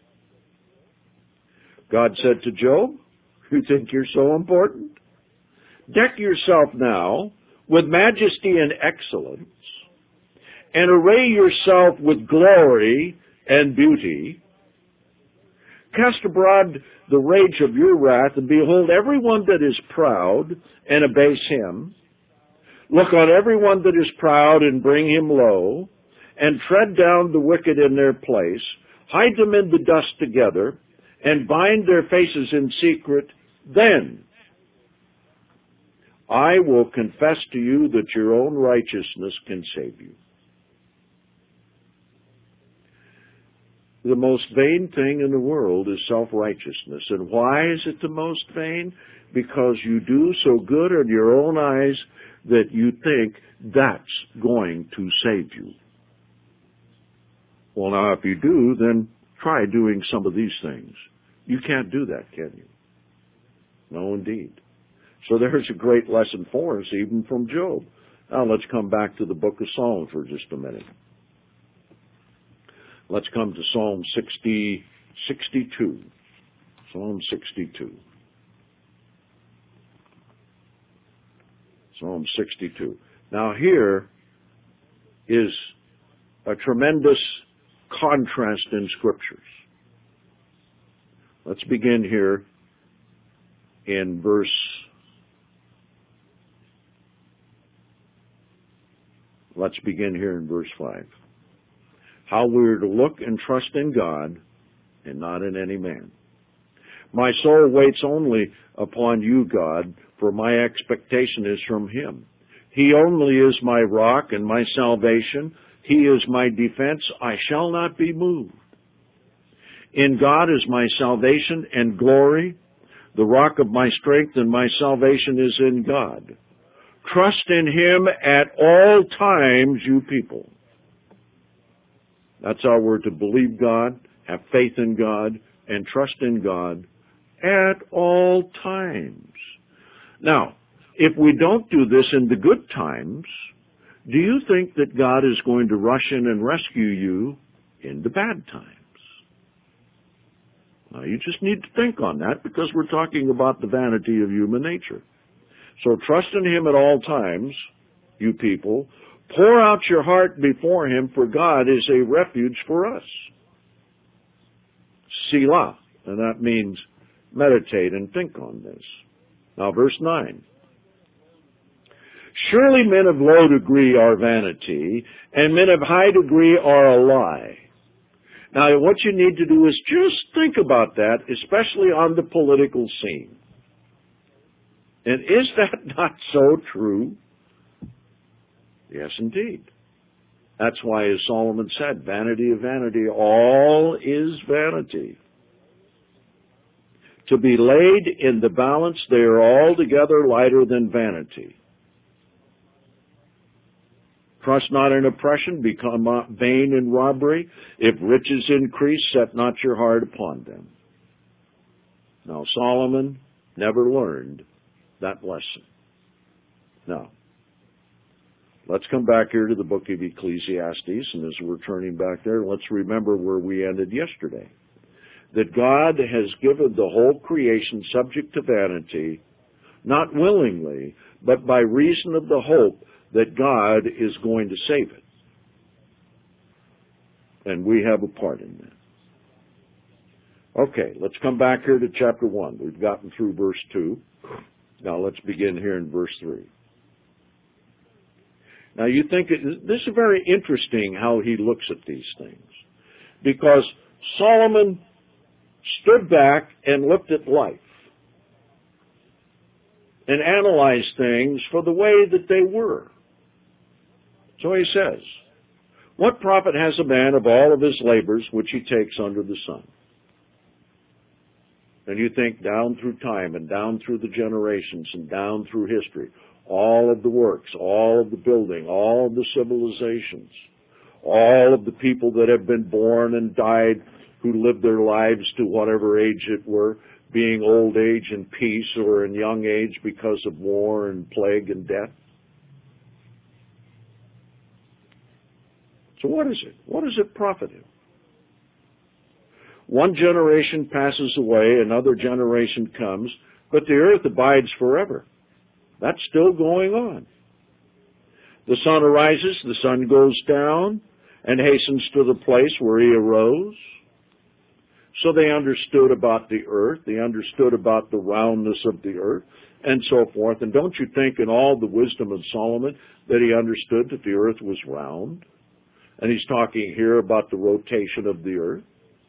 God said to Job, "You think you're so important? Deck yourself now with majesty and excellence, and array yourself with glory and beauty. Cast abroad the rage of your wrath, and behold everyone that is proud, and abase him. Look on everyone that is proud, and bring him low, and tread down the wicked in their place. Hide them in the dust together, and bind their faces in secret. Then I will confess to you that your own righteousness can save you." The most vain thing in the world is self-righteousness. And why is it the most vain? Because you do so good in your own eyes that you think that's going to save you. Well, now, if you do, then try doing some of these things. You can't do that, can you? No, indeed. So there's a great lesson for us, even from Job. Now let's come back to the book of Psalms for just a minute. Let's come to Psalm sixty, sixty-two. Psalm sixty-two. Psalm sixty-two. Now here is a tremendous contrast in Scriptures. Let's begin here in verse Let's begin here in verse five. how we're to look and trust in God and not in any man. My soul waits only upon you, God, for my expectation is from him. He only is my rock and my salvation. He is my defense. I shall not be moved. In God is my salvation and glory. The rock of my strength and my salvation is in God. Trust in him at all times, you people. That's how we're to believe God, have faith in God, and trust in God at all times. Now, if we don't do this in the good times, do you think that God is going to rush in and rescue you in the bad times? Now, you just need to think on that because we're talking about the vanity of human nature. So trust in him at all times, you people. Pour out your heart before him, for God is a refuge for us. Selah, and that means meditate and think on this. Now, verse nine. Surely men of low degree are vanity, and men of high degree are a lie. Now, what you need to do is just think about that, especially on the political scene. And is that not so true? Yes, indeed. That's why, as Solomon said, vanity of vanity, all is vanity. To be laid in the balance, they are altogether lighter than vanity. Trust not in oppression, become not vain in robbery. If riches increase, set not your heart upon them. Now, Solomon never learned that lesson. Now, let's come back here to the book of Ecclesiastes, and as we're turning back there, let's remember where we ended yesterday. That God has given the whole creation subject to vanity, not willingly, but by reason of the hope that God is going to save it. And we have a part in that. Okay, let's come back here to chapter one. We've gotten through verse two. Now let's begin here in verse three. Now you think, it, this is very interesting how he looks at these things. Because Solomon stood back and looked at life and analyzed things for the way that they were. So he says, what profit has a man of all of his labors which he takes under the sun? And you think down through time and down through the generations and down through history, all of the works, all of the building, all of the civilizations, all of the people that have been born and died, who lived their lives to whatever age it were, being old age in peace or in young age because of war and plague and death. So what is it? What does it profit him? One generation passes away, another generation comes, but the earth abides forever. That's still going on. The sun arises, the sun goes down, and hastens to the place where he arose. So they understood about the earth, they understood about the roundness of the earth, and so forth. And don't you think in all the wisdom of Solomon that he understood that the earth was round? And he's talking here about the rotation of the earth.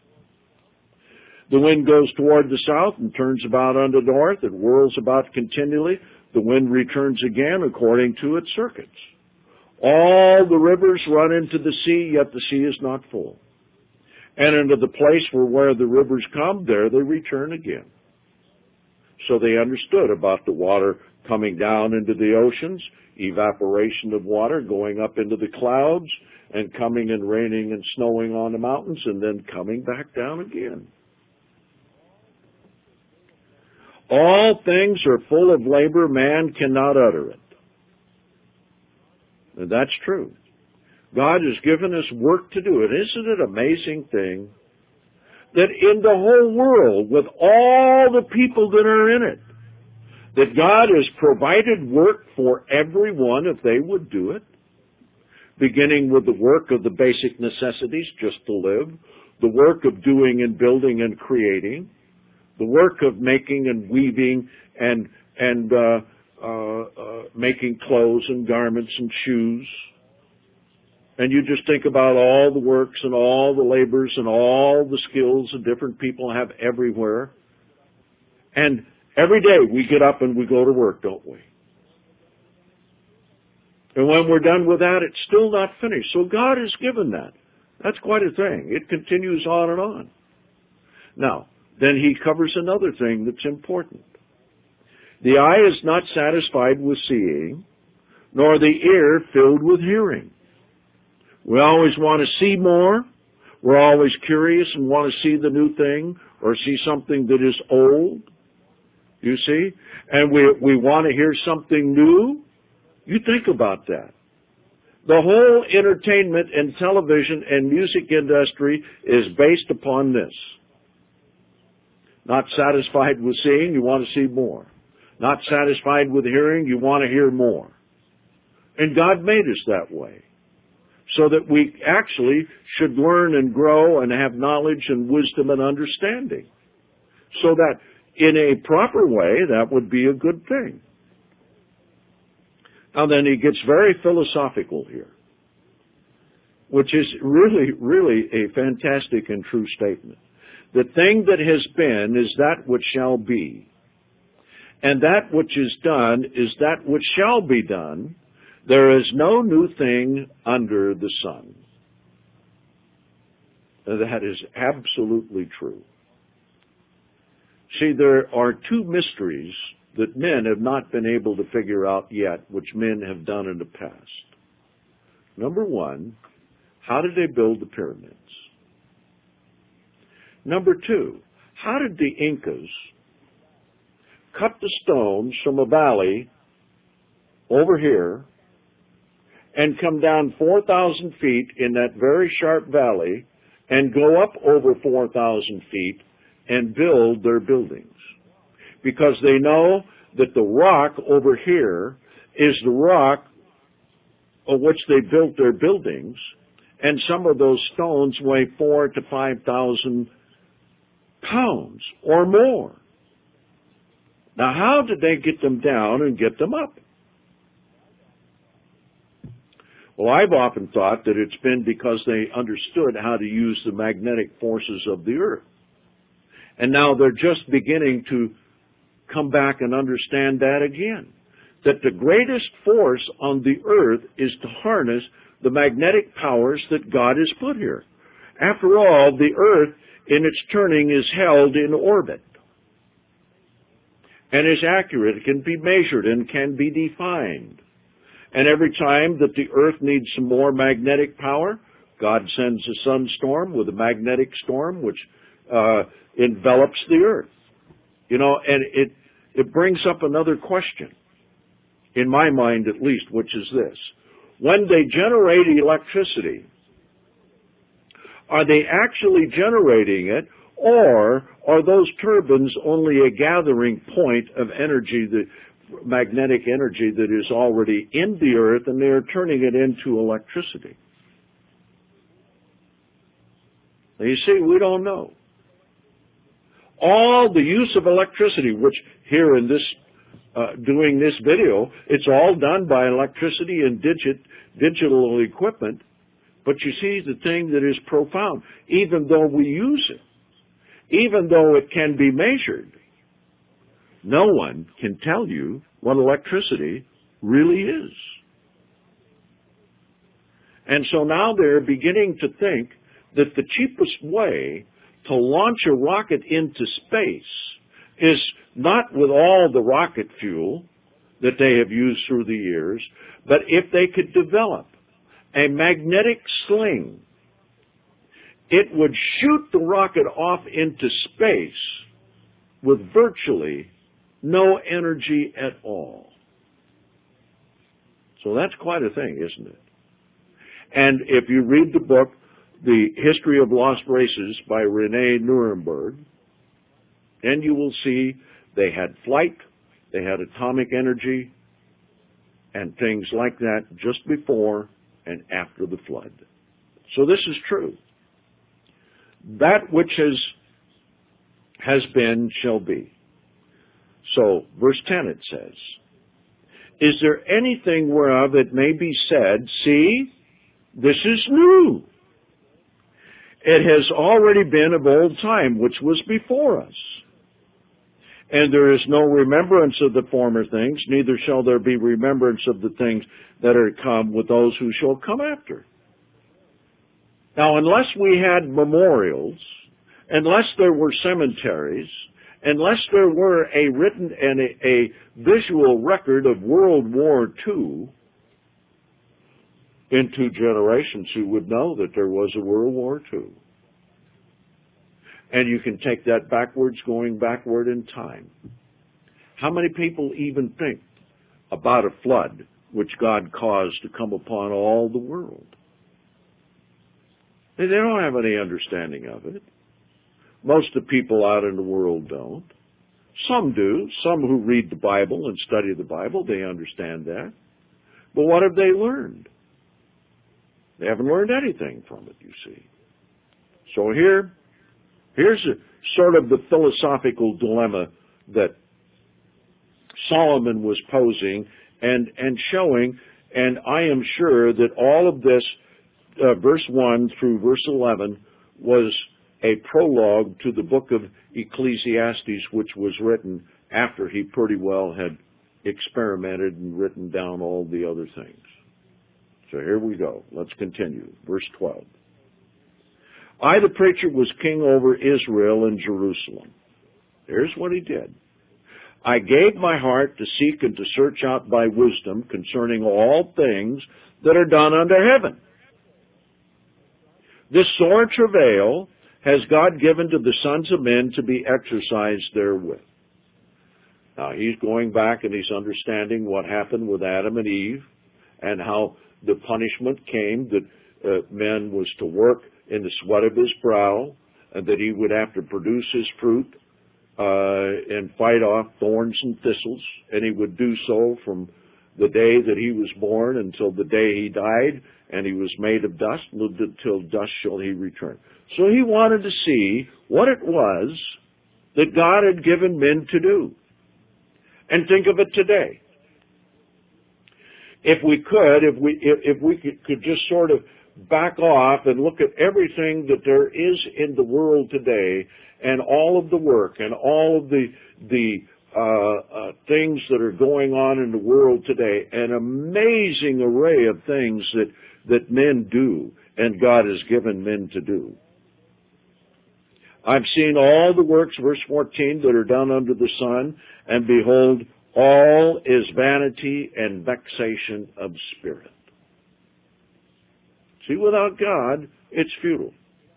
The wind goes toward the south and turns about unto the north. It whirls about continually. The wind returns again according to its circuits. All the rivers run into the sea, yet the sea is not full. And into the place where, where the rivers come, there they return again. So they understood about the water coming down into the oceans, evaporation of water going up into the clouds, and coming and raining and snowing on the mountains, and then coming back down again. All things are full of labor, man cannot utter it. And that's true. God has given us work to do. And isn't it an amazing thing that in the whole world, with all the people that are in it, that God has provided work for everyone if they would do it, beginning with the work of the basic necessities just to live, the work of doing and building and creating, the work of making and weaving and and uh, uh, uh, making clothes and garments and shoes, And you just think about all the works and all the labors and all the skills that different people have everywhere. And every day we get up and we go to work, don't we? And when we're done with that, it's still not finished. So God has given that. That's quite a thing. It continues on and on. Now, then he covers another thing that's important. The eye is not satisfied with seeing, nor the ear filled with hearing. We always want to see more. We're always curious and want to see the new thing or see something that is old. You see? And we, we want to hear something new. You think about that. The whole entertainment and television and music industry is based upon this. Not satisfied with seeing, you want to see more. Not satisfied with hearing, you want to hear more. And God made us that way, so that we actually should learn and grow and have knowledge and wisdom and understanding. So that in a proper way, that would be a good thing. Now then, he gets very philosophical here, which is really, really a fantastic and true statement. The thing that has been is that which shall be, and that which is done is that which shall be done. There is no new thing under the sun. That is absolutely true. See, there are two mysteries that men have not been able to figure out yet, which men have done in the past. Number one, how did they build the pyramids? Number two, how did the Incas cut the stones from a valley over here and come down four thousand feet in that very sharp valley and go up over four thousand feet and build their buildings? Because they know that the rock over here is the rock on which they built their buildings, and some of those stones weigh four to five thousand pounds or more. Now, how did they get them down and get them up? Well, I've often thought that it's been because they understood how to use the magnetic forces of the earth. And now they're just beginning to come back and understand that again. That the greatest force on the earth is to harness the magnetic powers that God has put here. After all, the earth in its turning is held in orbit and is accurate. It can be measured and can be defined. And every time that the earth needs some more magnetic power, God sends a sunstorm with a magnetic storm which uh, envelops the earth. You know, and it, it brings up another question, in my mind at least, which is this. When they generate electricity, are they actually generating it, or are those turbines only a gathering point of energy, the magnetic energy that is already in the earth, and they are turning it into electricity? Now, you see, we don't know. All the use of electricity, which here in this, uh, doing this video, it's all done by electricity and digit, digital equipment. But you see, the thing that is profound, even though we use it, even though it can be measured, no one can tell you what electricity really is. And so now they're beginning to think that the cheapest way to launch a rocket into space is not with all the rocket fuel that they have used through the years, but if they could develop a magnetic sling, it would shoot the rocket off into space with virtually no energy at all. So that's quite a thing, isn't it? And if you read the book, The History of Lost Races by Rene Nuremberg, then you will see they had flight, they had atomic energy, and things like that just before and after the flood. So this is true. That which has, has been shall be. So, verse ten it says, is there anything whereof it may be said, see, This is new. It has already been of old time, which was before us. And there is no remembrance of the former things, neither shall there be remembrance of the things that are come with those who shall come after. Now, unless we had memorials, unless there were cemeteries, unless there were a written and a, a visual record of World War Two, in two generations who would know that there was a World War Two. And you can take that backwards, going backward in time. How many people even think about a flood which God caused to come upon all the world? They don't have any understanding of it. Most of the people out in the world don't. Some do. Some who read the Bible and study the Bible, they understand that. But what have they learned? They haven't learned anything from it, you see. So here, here's a, sort of the philosophical dilemma that Solomon was posing and, and showing, and I am sure that all of this, uh, verse one through verse eleven, was a prologue to the book of Ecclesiastes, which was written after he pretty well had experimented and written down all the other things. So here we go. Let's continue. Verse twelve. I, the preacher, was king over Israel and Jerusalem. Here's what he did. I gave my heart to seek and to search out by wisdom concerning all things that are done under heaven. This sore travail has God given to the sons of men to be exercised therewith. Now he's going back and he's understanding what happened with Adam and Eve and how the punishment came that uh, man was to work in the sweat of his brow and that he would have to produce his fruit uh, and fight off thorns and thistles, and he would do so from the day that he was born until the day he died, and he was made of dust, lived until dust shall he return. So he wanted to see what it was that God had given men to do. And think of it today. If we could, if we if, if we could, could just sort of back off and look at everything that there is in the world today, and all of the work and all of the the uh, uh, things that are going on in the world today, an amazing array of things that that men do and God has given men to do. I've seen all the works, verse fourteen, that are done under the sun, and behold, all is vanity and vexation of spirit. See, without God, it's futile.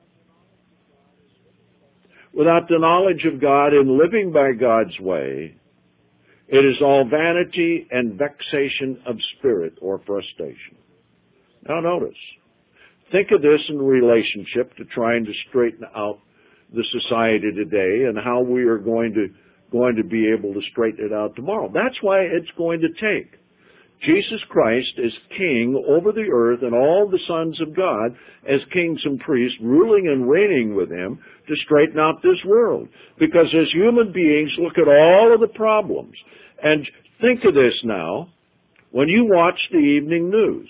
Without the knowledge of God and living by God's way, it is all vanity and vexation of spirit or frustration. Now notice, think of this in relationship to trying to straighten out the society today and how we are going to going to be able to straighten it out tomorrow. That's why it's going to take Jesus Christ as king over the earth and all the sons of God as kings and priests ruling and reigning with him to straighten out this world. Because as human beings, look at all of the problems. And think of this now, when you watch the evening news.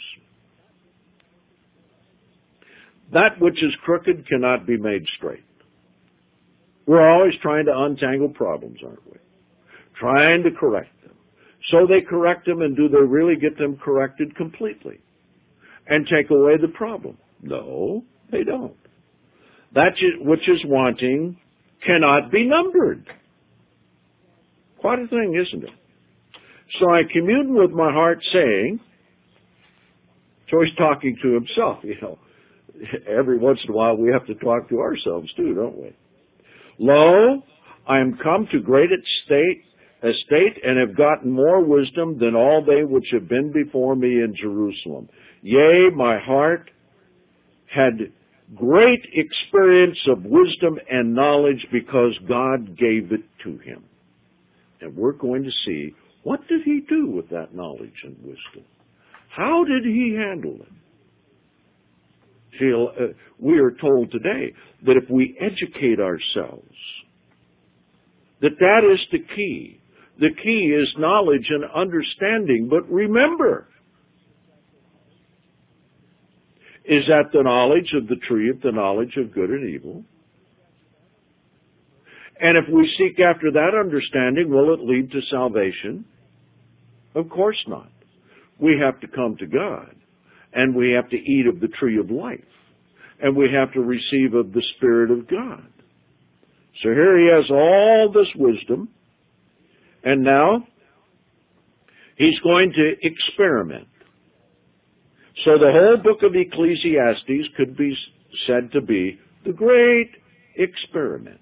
That which is crooked cannot be made straight. We're always trying to untangle problems, aren't we? Trying to correct them. So they correct them, and do they really get them corrected completely and take away the problem? No, they don't. That which is wanting cannot be numbered. Quite a thing, isn't it? So I commune with my heart saying, so he's talking to himself, you know. Every once in a while we have to talk to ourselves too, don't we? Lo, I am come to great estate, estate, and have gotten more wisdom than all they which have been before me in Jerusalem. Yea, my heart had great experience of wisdom and knowledge because God gave it to him. And we're going to see, what did he do with that knowledge and wisdom? How did he handle it? See, uh, we are told today that if we educate ourselves, that that is the key. The key is knowledge and understanding. But remember, Is that the knowledge of the tree of the knowledge of good and evil? And if we seek after that understanding, will it lead to salvation? Of course not. We have to come to God, and we have to eat of the tree of life, and we have to receive of the Spirit of God. So here he has all this wisdom, and now he's going to experiment. So the whole book of Ecclesiastes could be said to be the great experiment.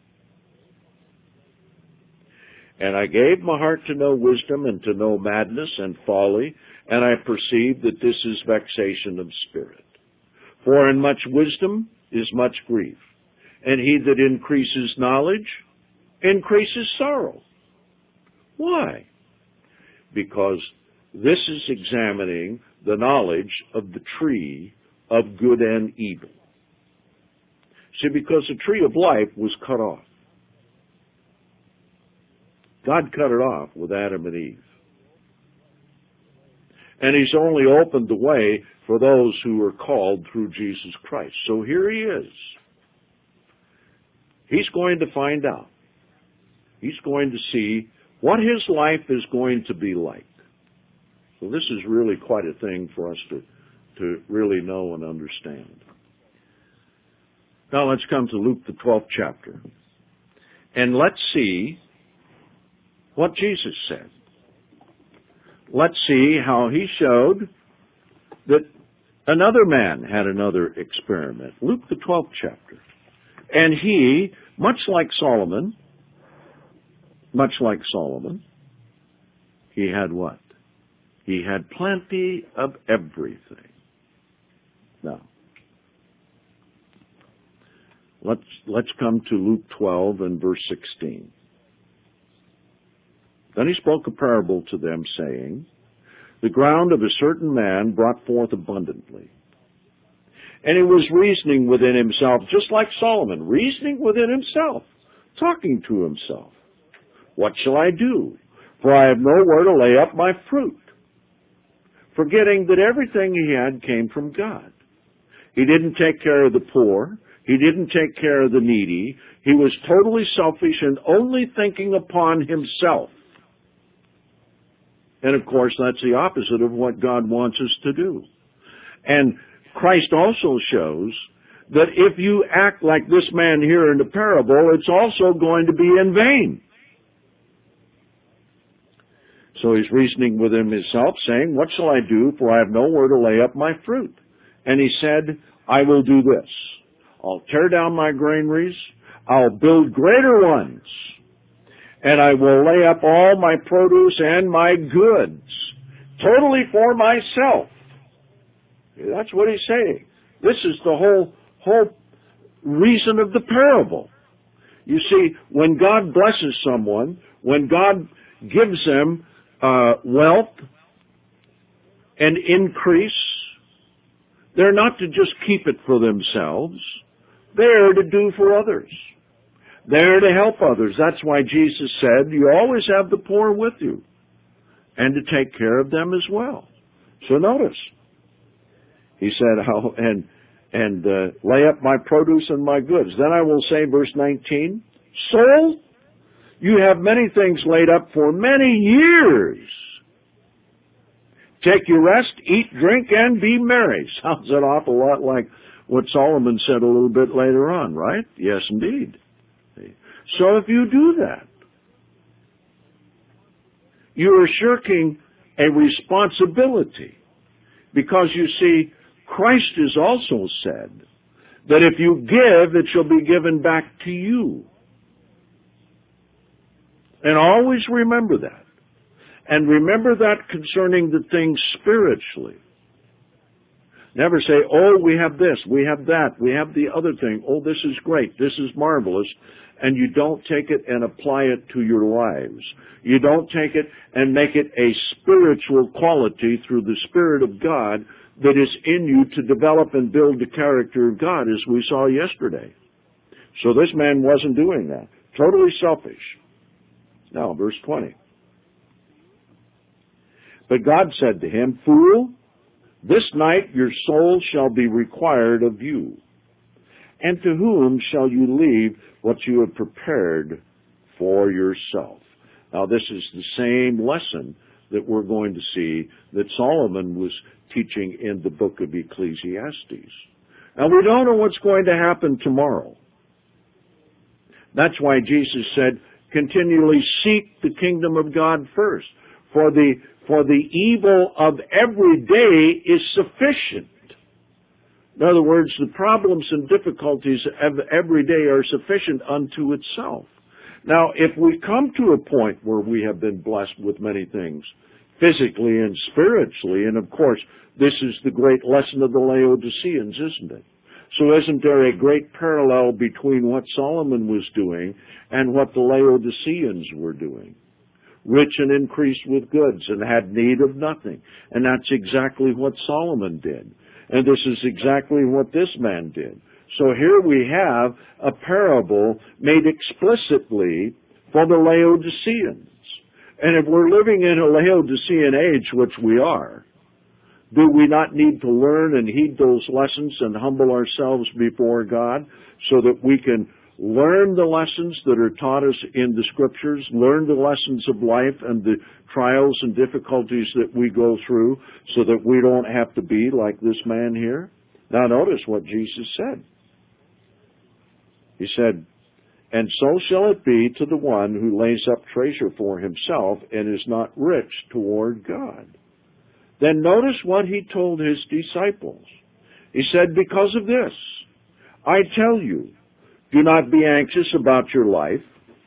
And I gave my heart to know wisdom and to know madness and folly, and I perceived that this is vexation of spirit. For in much wisdom is much grief, and he that increases knowledge increases sorrow. Why? Because this is examining the knowledge of the tree of good and evil. See, because the tree of life was cut off. God cut it off with Adam and Eve. And he's only opened the way for those who are called through Jesus Christ. So here he is. He's going to find out. He's going to see what his life is going to be like. So this is really quite a thing for us to, to really know and understand. Now let's come to Luke the twelfth chapter. And let's see what Jesus said. Let's see how he showed that another man had another experiment. Luke the twelfth chapter. And he, much like Solomon, much like Solomon, he had what? He had plenty of everything. Now, let's, let's come to Luke twelve and verse sixteen. Then he spoke a parable to them, saying, the ground of a certain man brought forth abundantly. And he was reasoning within himself, just like Solomon, reasoning within himself, talking to himself. What shall I do? For I have nowhere to lay up my fruit. Forgetting that everything he had came from God. He didn't take care of the poor. He didn't take care of the needy. He was totally selfish and only thinking upon himself. And of course, that's the opposite of what God wants us to do. And Christ also shows that if you act like this man here in the parable, it's also going to be in vain. So he's reasoning within himself, saying, what shall I do, for I have nowhere to lay up my fruit? And he said, I will do this. I'll tear down my granaries, I'll build greater ones, and I will lay up all my produce and my goods, totally for myself. That's what he's saying. This is the whole, whole reason of the parable. You see, when God blesses someone, when God gives them uh, wealth and increase, they're not to just keep it for themselves. They're to do for others. They're to help others. That's why Jesus said, you always have the poor with you, and to take care of them as well. So notice, he said, how, and, and uh, lay up my produce and my goods. Then I will say, verse nineteen, soul, you have many things laid up for many years. Take your rest, eat, drink, and be merry. Sounds an awful lot like what Solomon said a little bit later on, right? Yes, indeed. So if you do that, you are shirking a responsibility. Because you see, Christ has also said that if you give, it shall be given back to you. And always remember that. And remember that concerning the things spiritually. Never say, oh, we have this, we have that, we have the other thing. Oh, this is great, this is marvelous. And you don't take it and apply it to your lives. You don't take it and make it a spiritual quality through the Spirit of God that is in you to develop and build the character of God, as we saw yesterday. So this man wasn't doing that. Totally selfish. Now, verse twenty. But God said to him, fool, This night your soul shall be required of you. And to whom shall you leave what you have prepared for yourself? Now this is the same lesson that we're going to see that Solomon was teaching in the book of Ecclesiastes. Now we don't know what's going to happen tomorrow. That's why Jesus said, continually seek the kingdom of God first. For the, for the evil of every day is sufficient. In other words, the problems and difficulties of every day are sufficient unto itself. Now, if we come to a point where we have been blessed with many things, physically and spiritually, and of course, this is the great lesson of the Laodiceans, isn't it? So isn't there a great parallel between what Solomon was doing and what the Laodiceans were doing? Rich and increased with goods and had need of nothing. And that's exactly what Solomon did. And this is exactly what this man did. So here we have a parable made explicitly for the Laodiceans. And if we're living in a Laodicean age, which we are, do we not need to learn and heed those lessons and humble ourselves before God so that we can learn the lessons that are taught us in the Scriptures, learn the lessons of life and the trials and difficulties that we go through so that we don't have to be like this man here? Now notice what Jesus said. He said, and so shall it be to the one who lays up treasure for himself and is not rich toward God. Then notice what he told his disciples. He said, because of this, I tell you, do not be anxious about your life.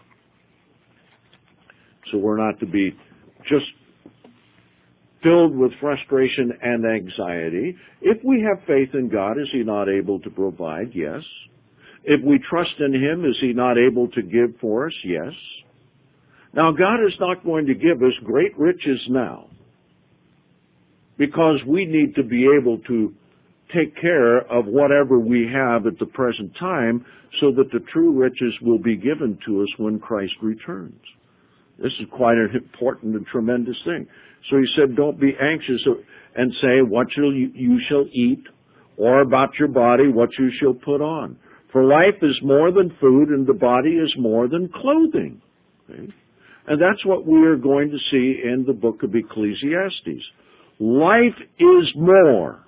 So we're not to be just filled with frustration and anxiety. If we have faith in God, is He not able to provide? Yes. If we trust in Him, is He not able to give for us? Yes. Now, God is not going to give us great riches now, because we need to be able to take care of whatever we have at the present time so that the true riches will be given to us when Christ returns. This is quite an important and tremendous thing. So he said, don't be anxious and say, what shall you, you shall eat, or about your body, what you shall put on. For life is more than food, and the body is more than clothing. Okay? And that's what we are going to see in the book of Ecclesiastes. Life is more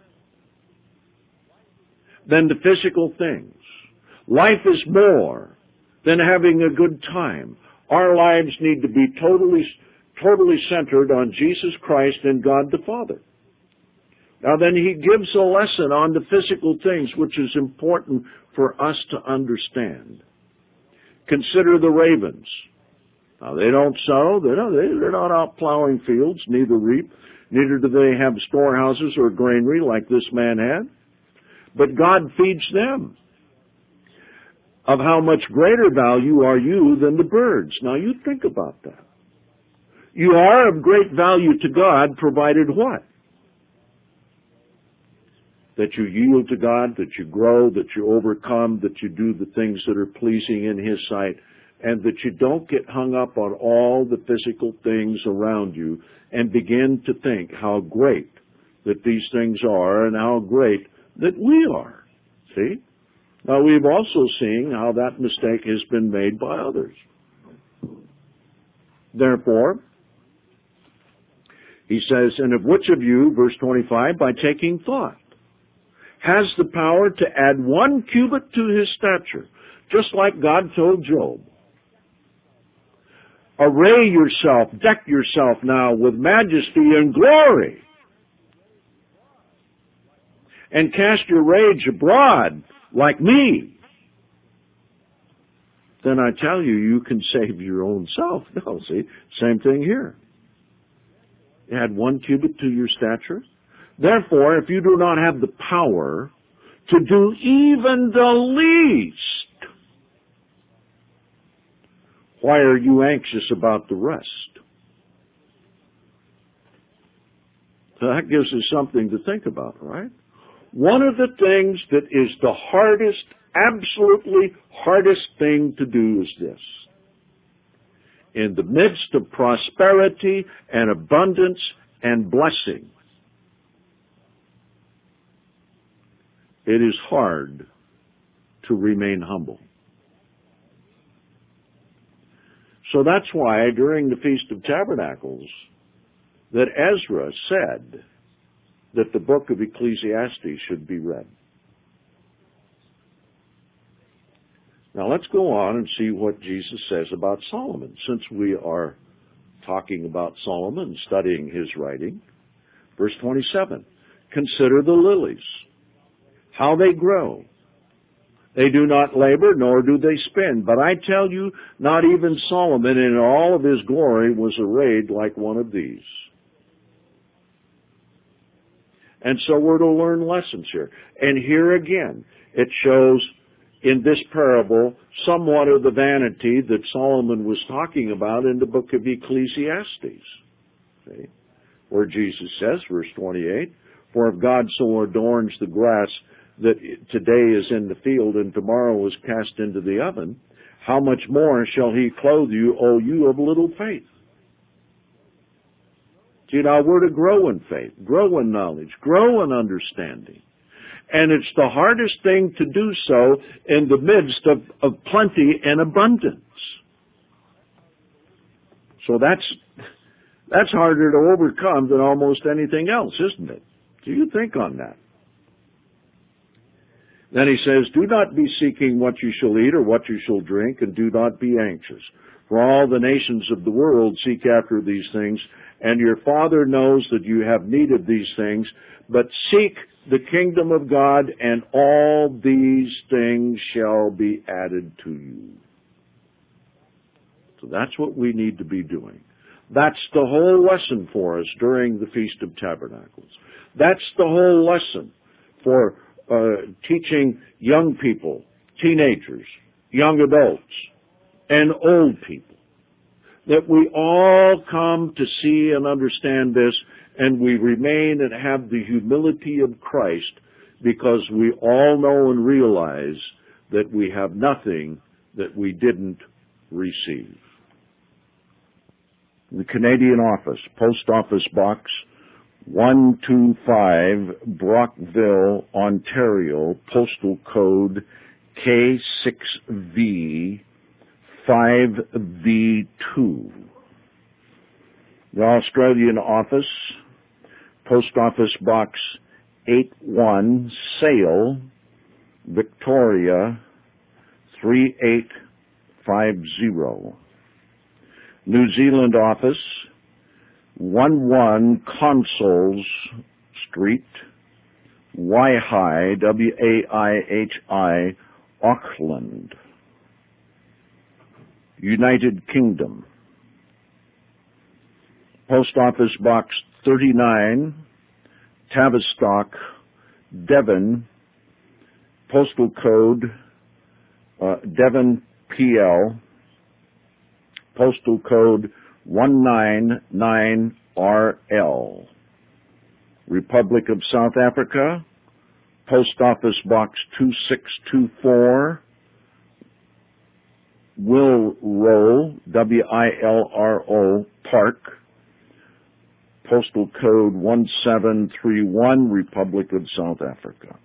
than the physical things. Life is more than having a good time. Our lives need to be totally, totally centered on Jesus Christ and God the Father. Now then, he gives a lesson on the physical things, which is important for us to understand. Consider the ravens. Now, they don't sow. They don't, they're not out plowing fields, neither reap. Neither do they have storehouses or granary like this man had. But God feeds them. Of how much greater value are you than the birds? Now, you think about that. You are of great value to God, provided what? That you yield to God, that you grow, that you overcome, that you do the things that are pleasing in His sight, and that you don't get hung up on all the physical things around you and begin to think how great that these things are and how great that we are. See? Now, we've also seen how that mistake has been made by others. Therefore, he says, and of which of you, verse twenty-five, by taking thought, has the power to add one cubit to his stature, just like God told Job. Array yourself, deck yourself now with majesty and glory, and cast your rage abroad like me. Then I tell you, you can save your own self. No, see, same thing here. Add one cubit to your stature. Therefore, if you do not have the power to do even the least, why are you anxious about the rest? So that gives us something to think about, right? One of the things that is the hardest, absolutely hardest thing to do is this. In the midst of prosperity and abundance and blessing, it is hard to remain humble. So that's why during the Feast of Tabernacles that Ezra said that the book of Ecclesiastes should be read. Now let's go on and see what Jesus says about Solomon, since we are talking about Solomon and studying his writing. Verse twenty-seven, consider the lilies, how they grow. They do not labor, nor do they spin. But I tell you, not even Solomon in all of his glory was arrayed like one of these. And so we're to learn lessons here. And here again, it shows in this parable somewhat of the vanity that Solomon was talking about in the book of Ecclesiastes. See? Where Jesus says, verse twenty-eight, for if God so adorns the grass that today is in the field and tomorrow is cast into the oven, how much more shall he clothe you, O you of little faith? See, now we're to grow in faith, grow in knowledge, grow in understanding. And it's the hardest thing to do so in the midst of, of plenty and abundance. So that's, that's harder to overcome than almost anything else, isn't it? Do you think on that? Then he says, do not be seeking what you shall eat or what you shall drink, and do not be anxious. For all the nations of the world seek after these things, and your Father knows that you have need of these things. But seek the kingdom of God, and all these things shall be added to you. So that's what we need to be doing. That's the whole lesson for us during the Feast of Tabernacles. That's the whole lesson for uh, teaching young people, teenagers, young adults, and old people. That we all come to see and understand this, and we remain and have the humility of Christ, because we all know and realize that we have nothing that we didn't receive. The Canadian Office, Post Office Box one two five, Brockville, Ontario, postal code K six V five V two. The Australian Office, Post Office Box eight one, Sale, Victoria three eight five zero. New Zealand Office, one one Consols Street, Waihi, W A I H I, Auckland. United Kingdom, Post Office Box thirty-nine, Tavistock, Devon, postal code uh, Devon P L, postal code one nine nine R L. Republic of South Africa, Post Office Box two six two four, Wilro, W I L R O, Park, postal code one seven three one, Republic of South Africa.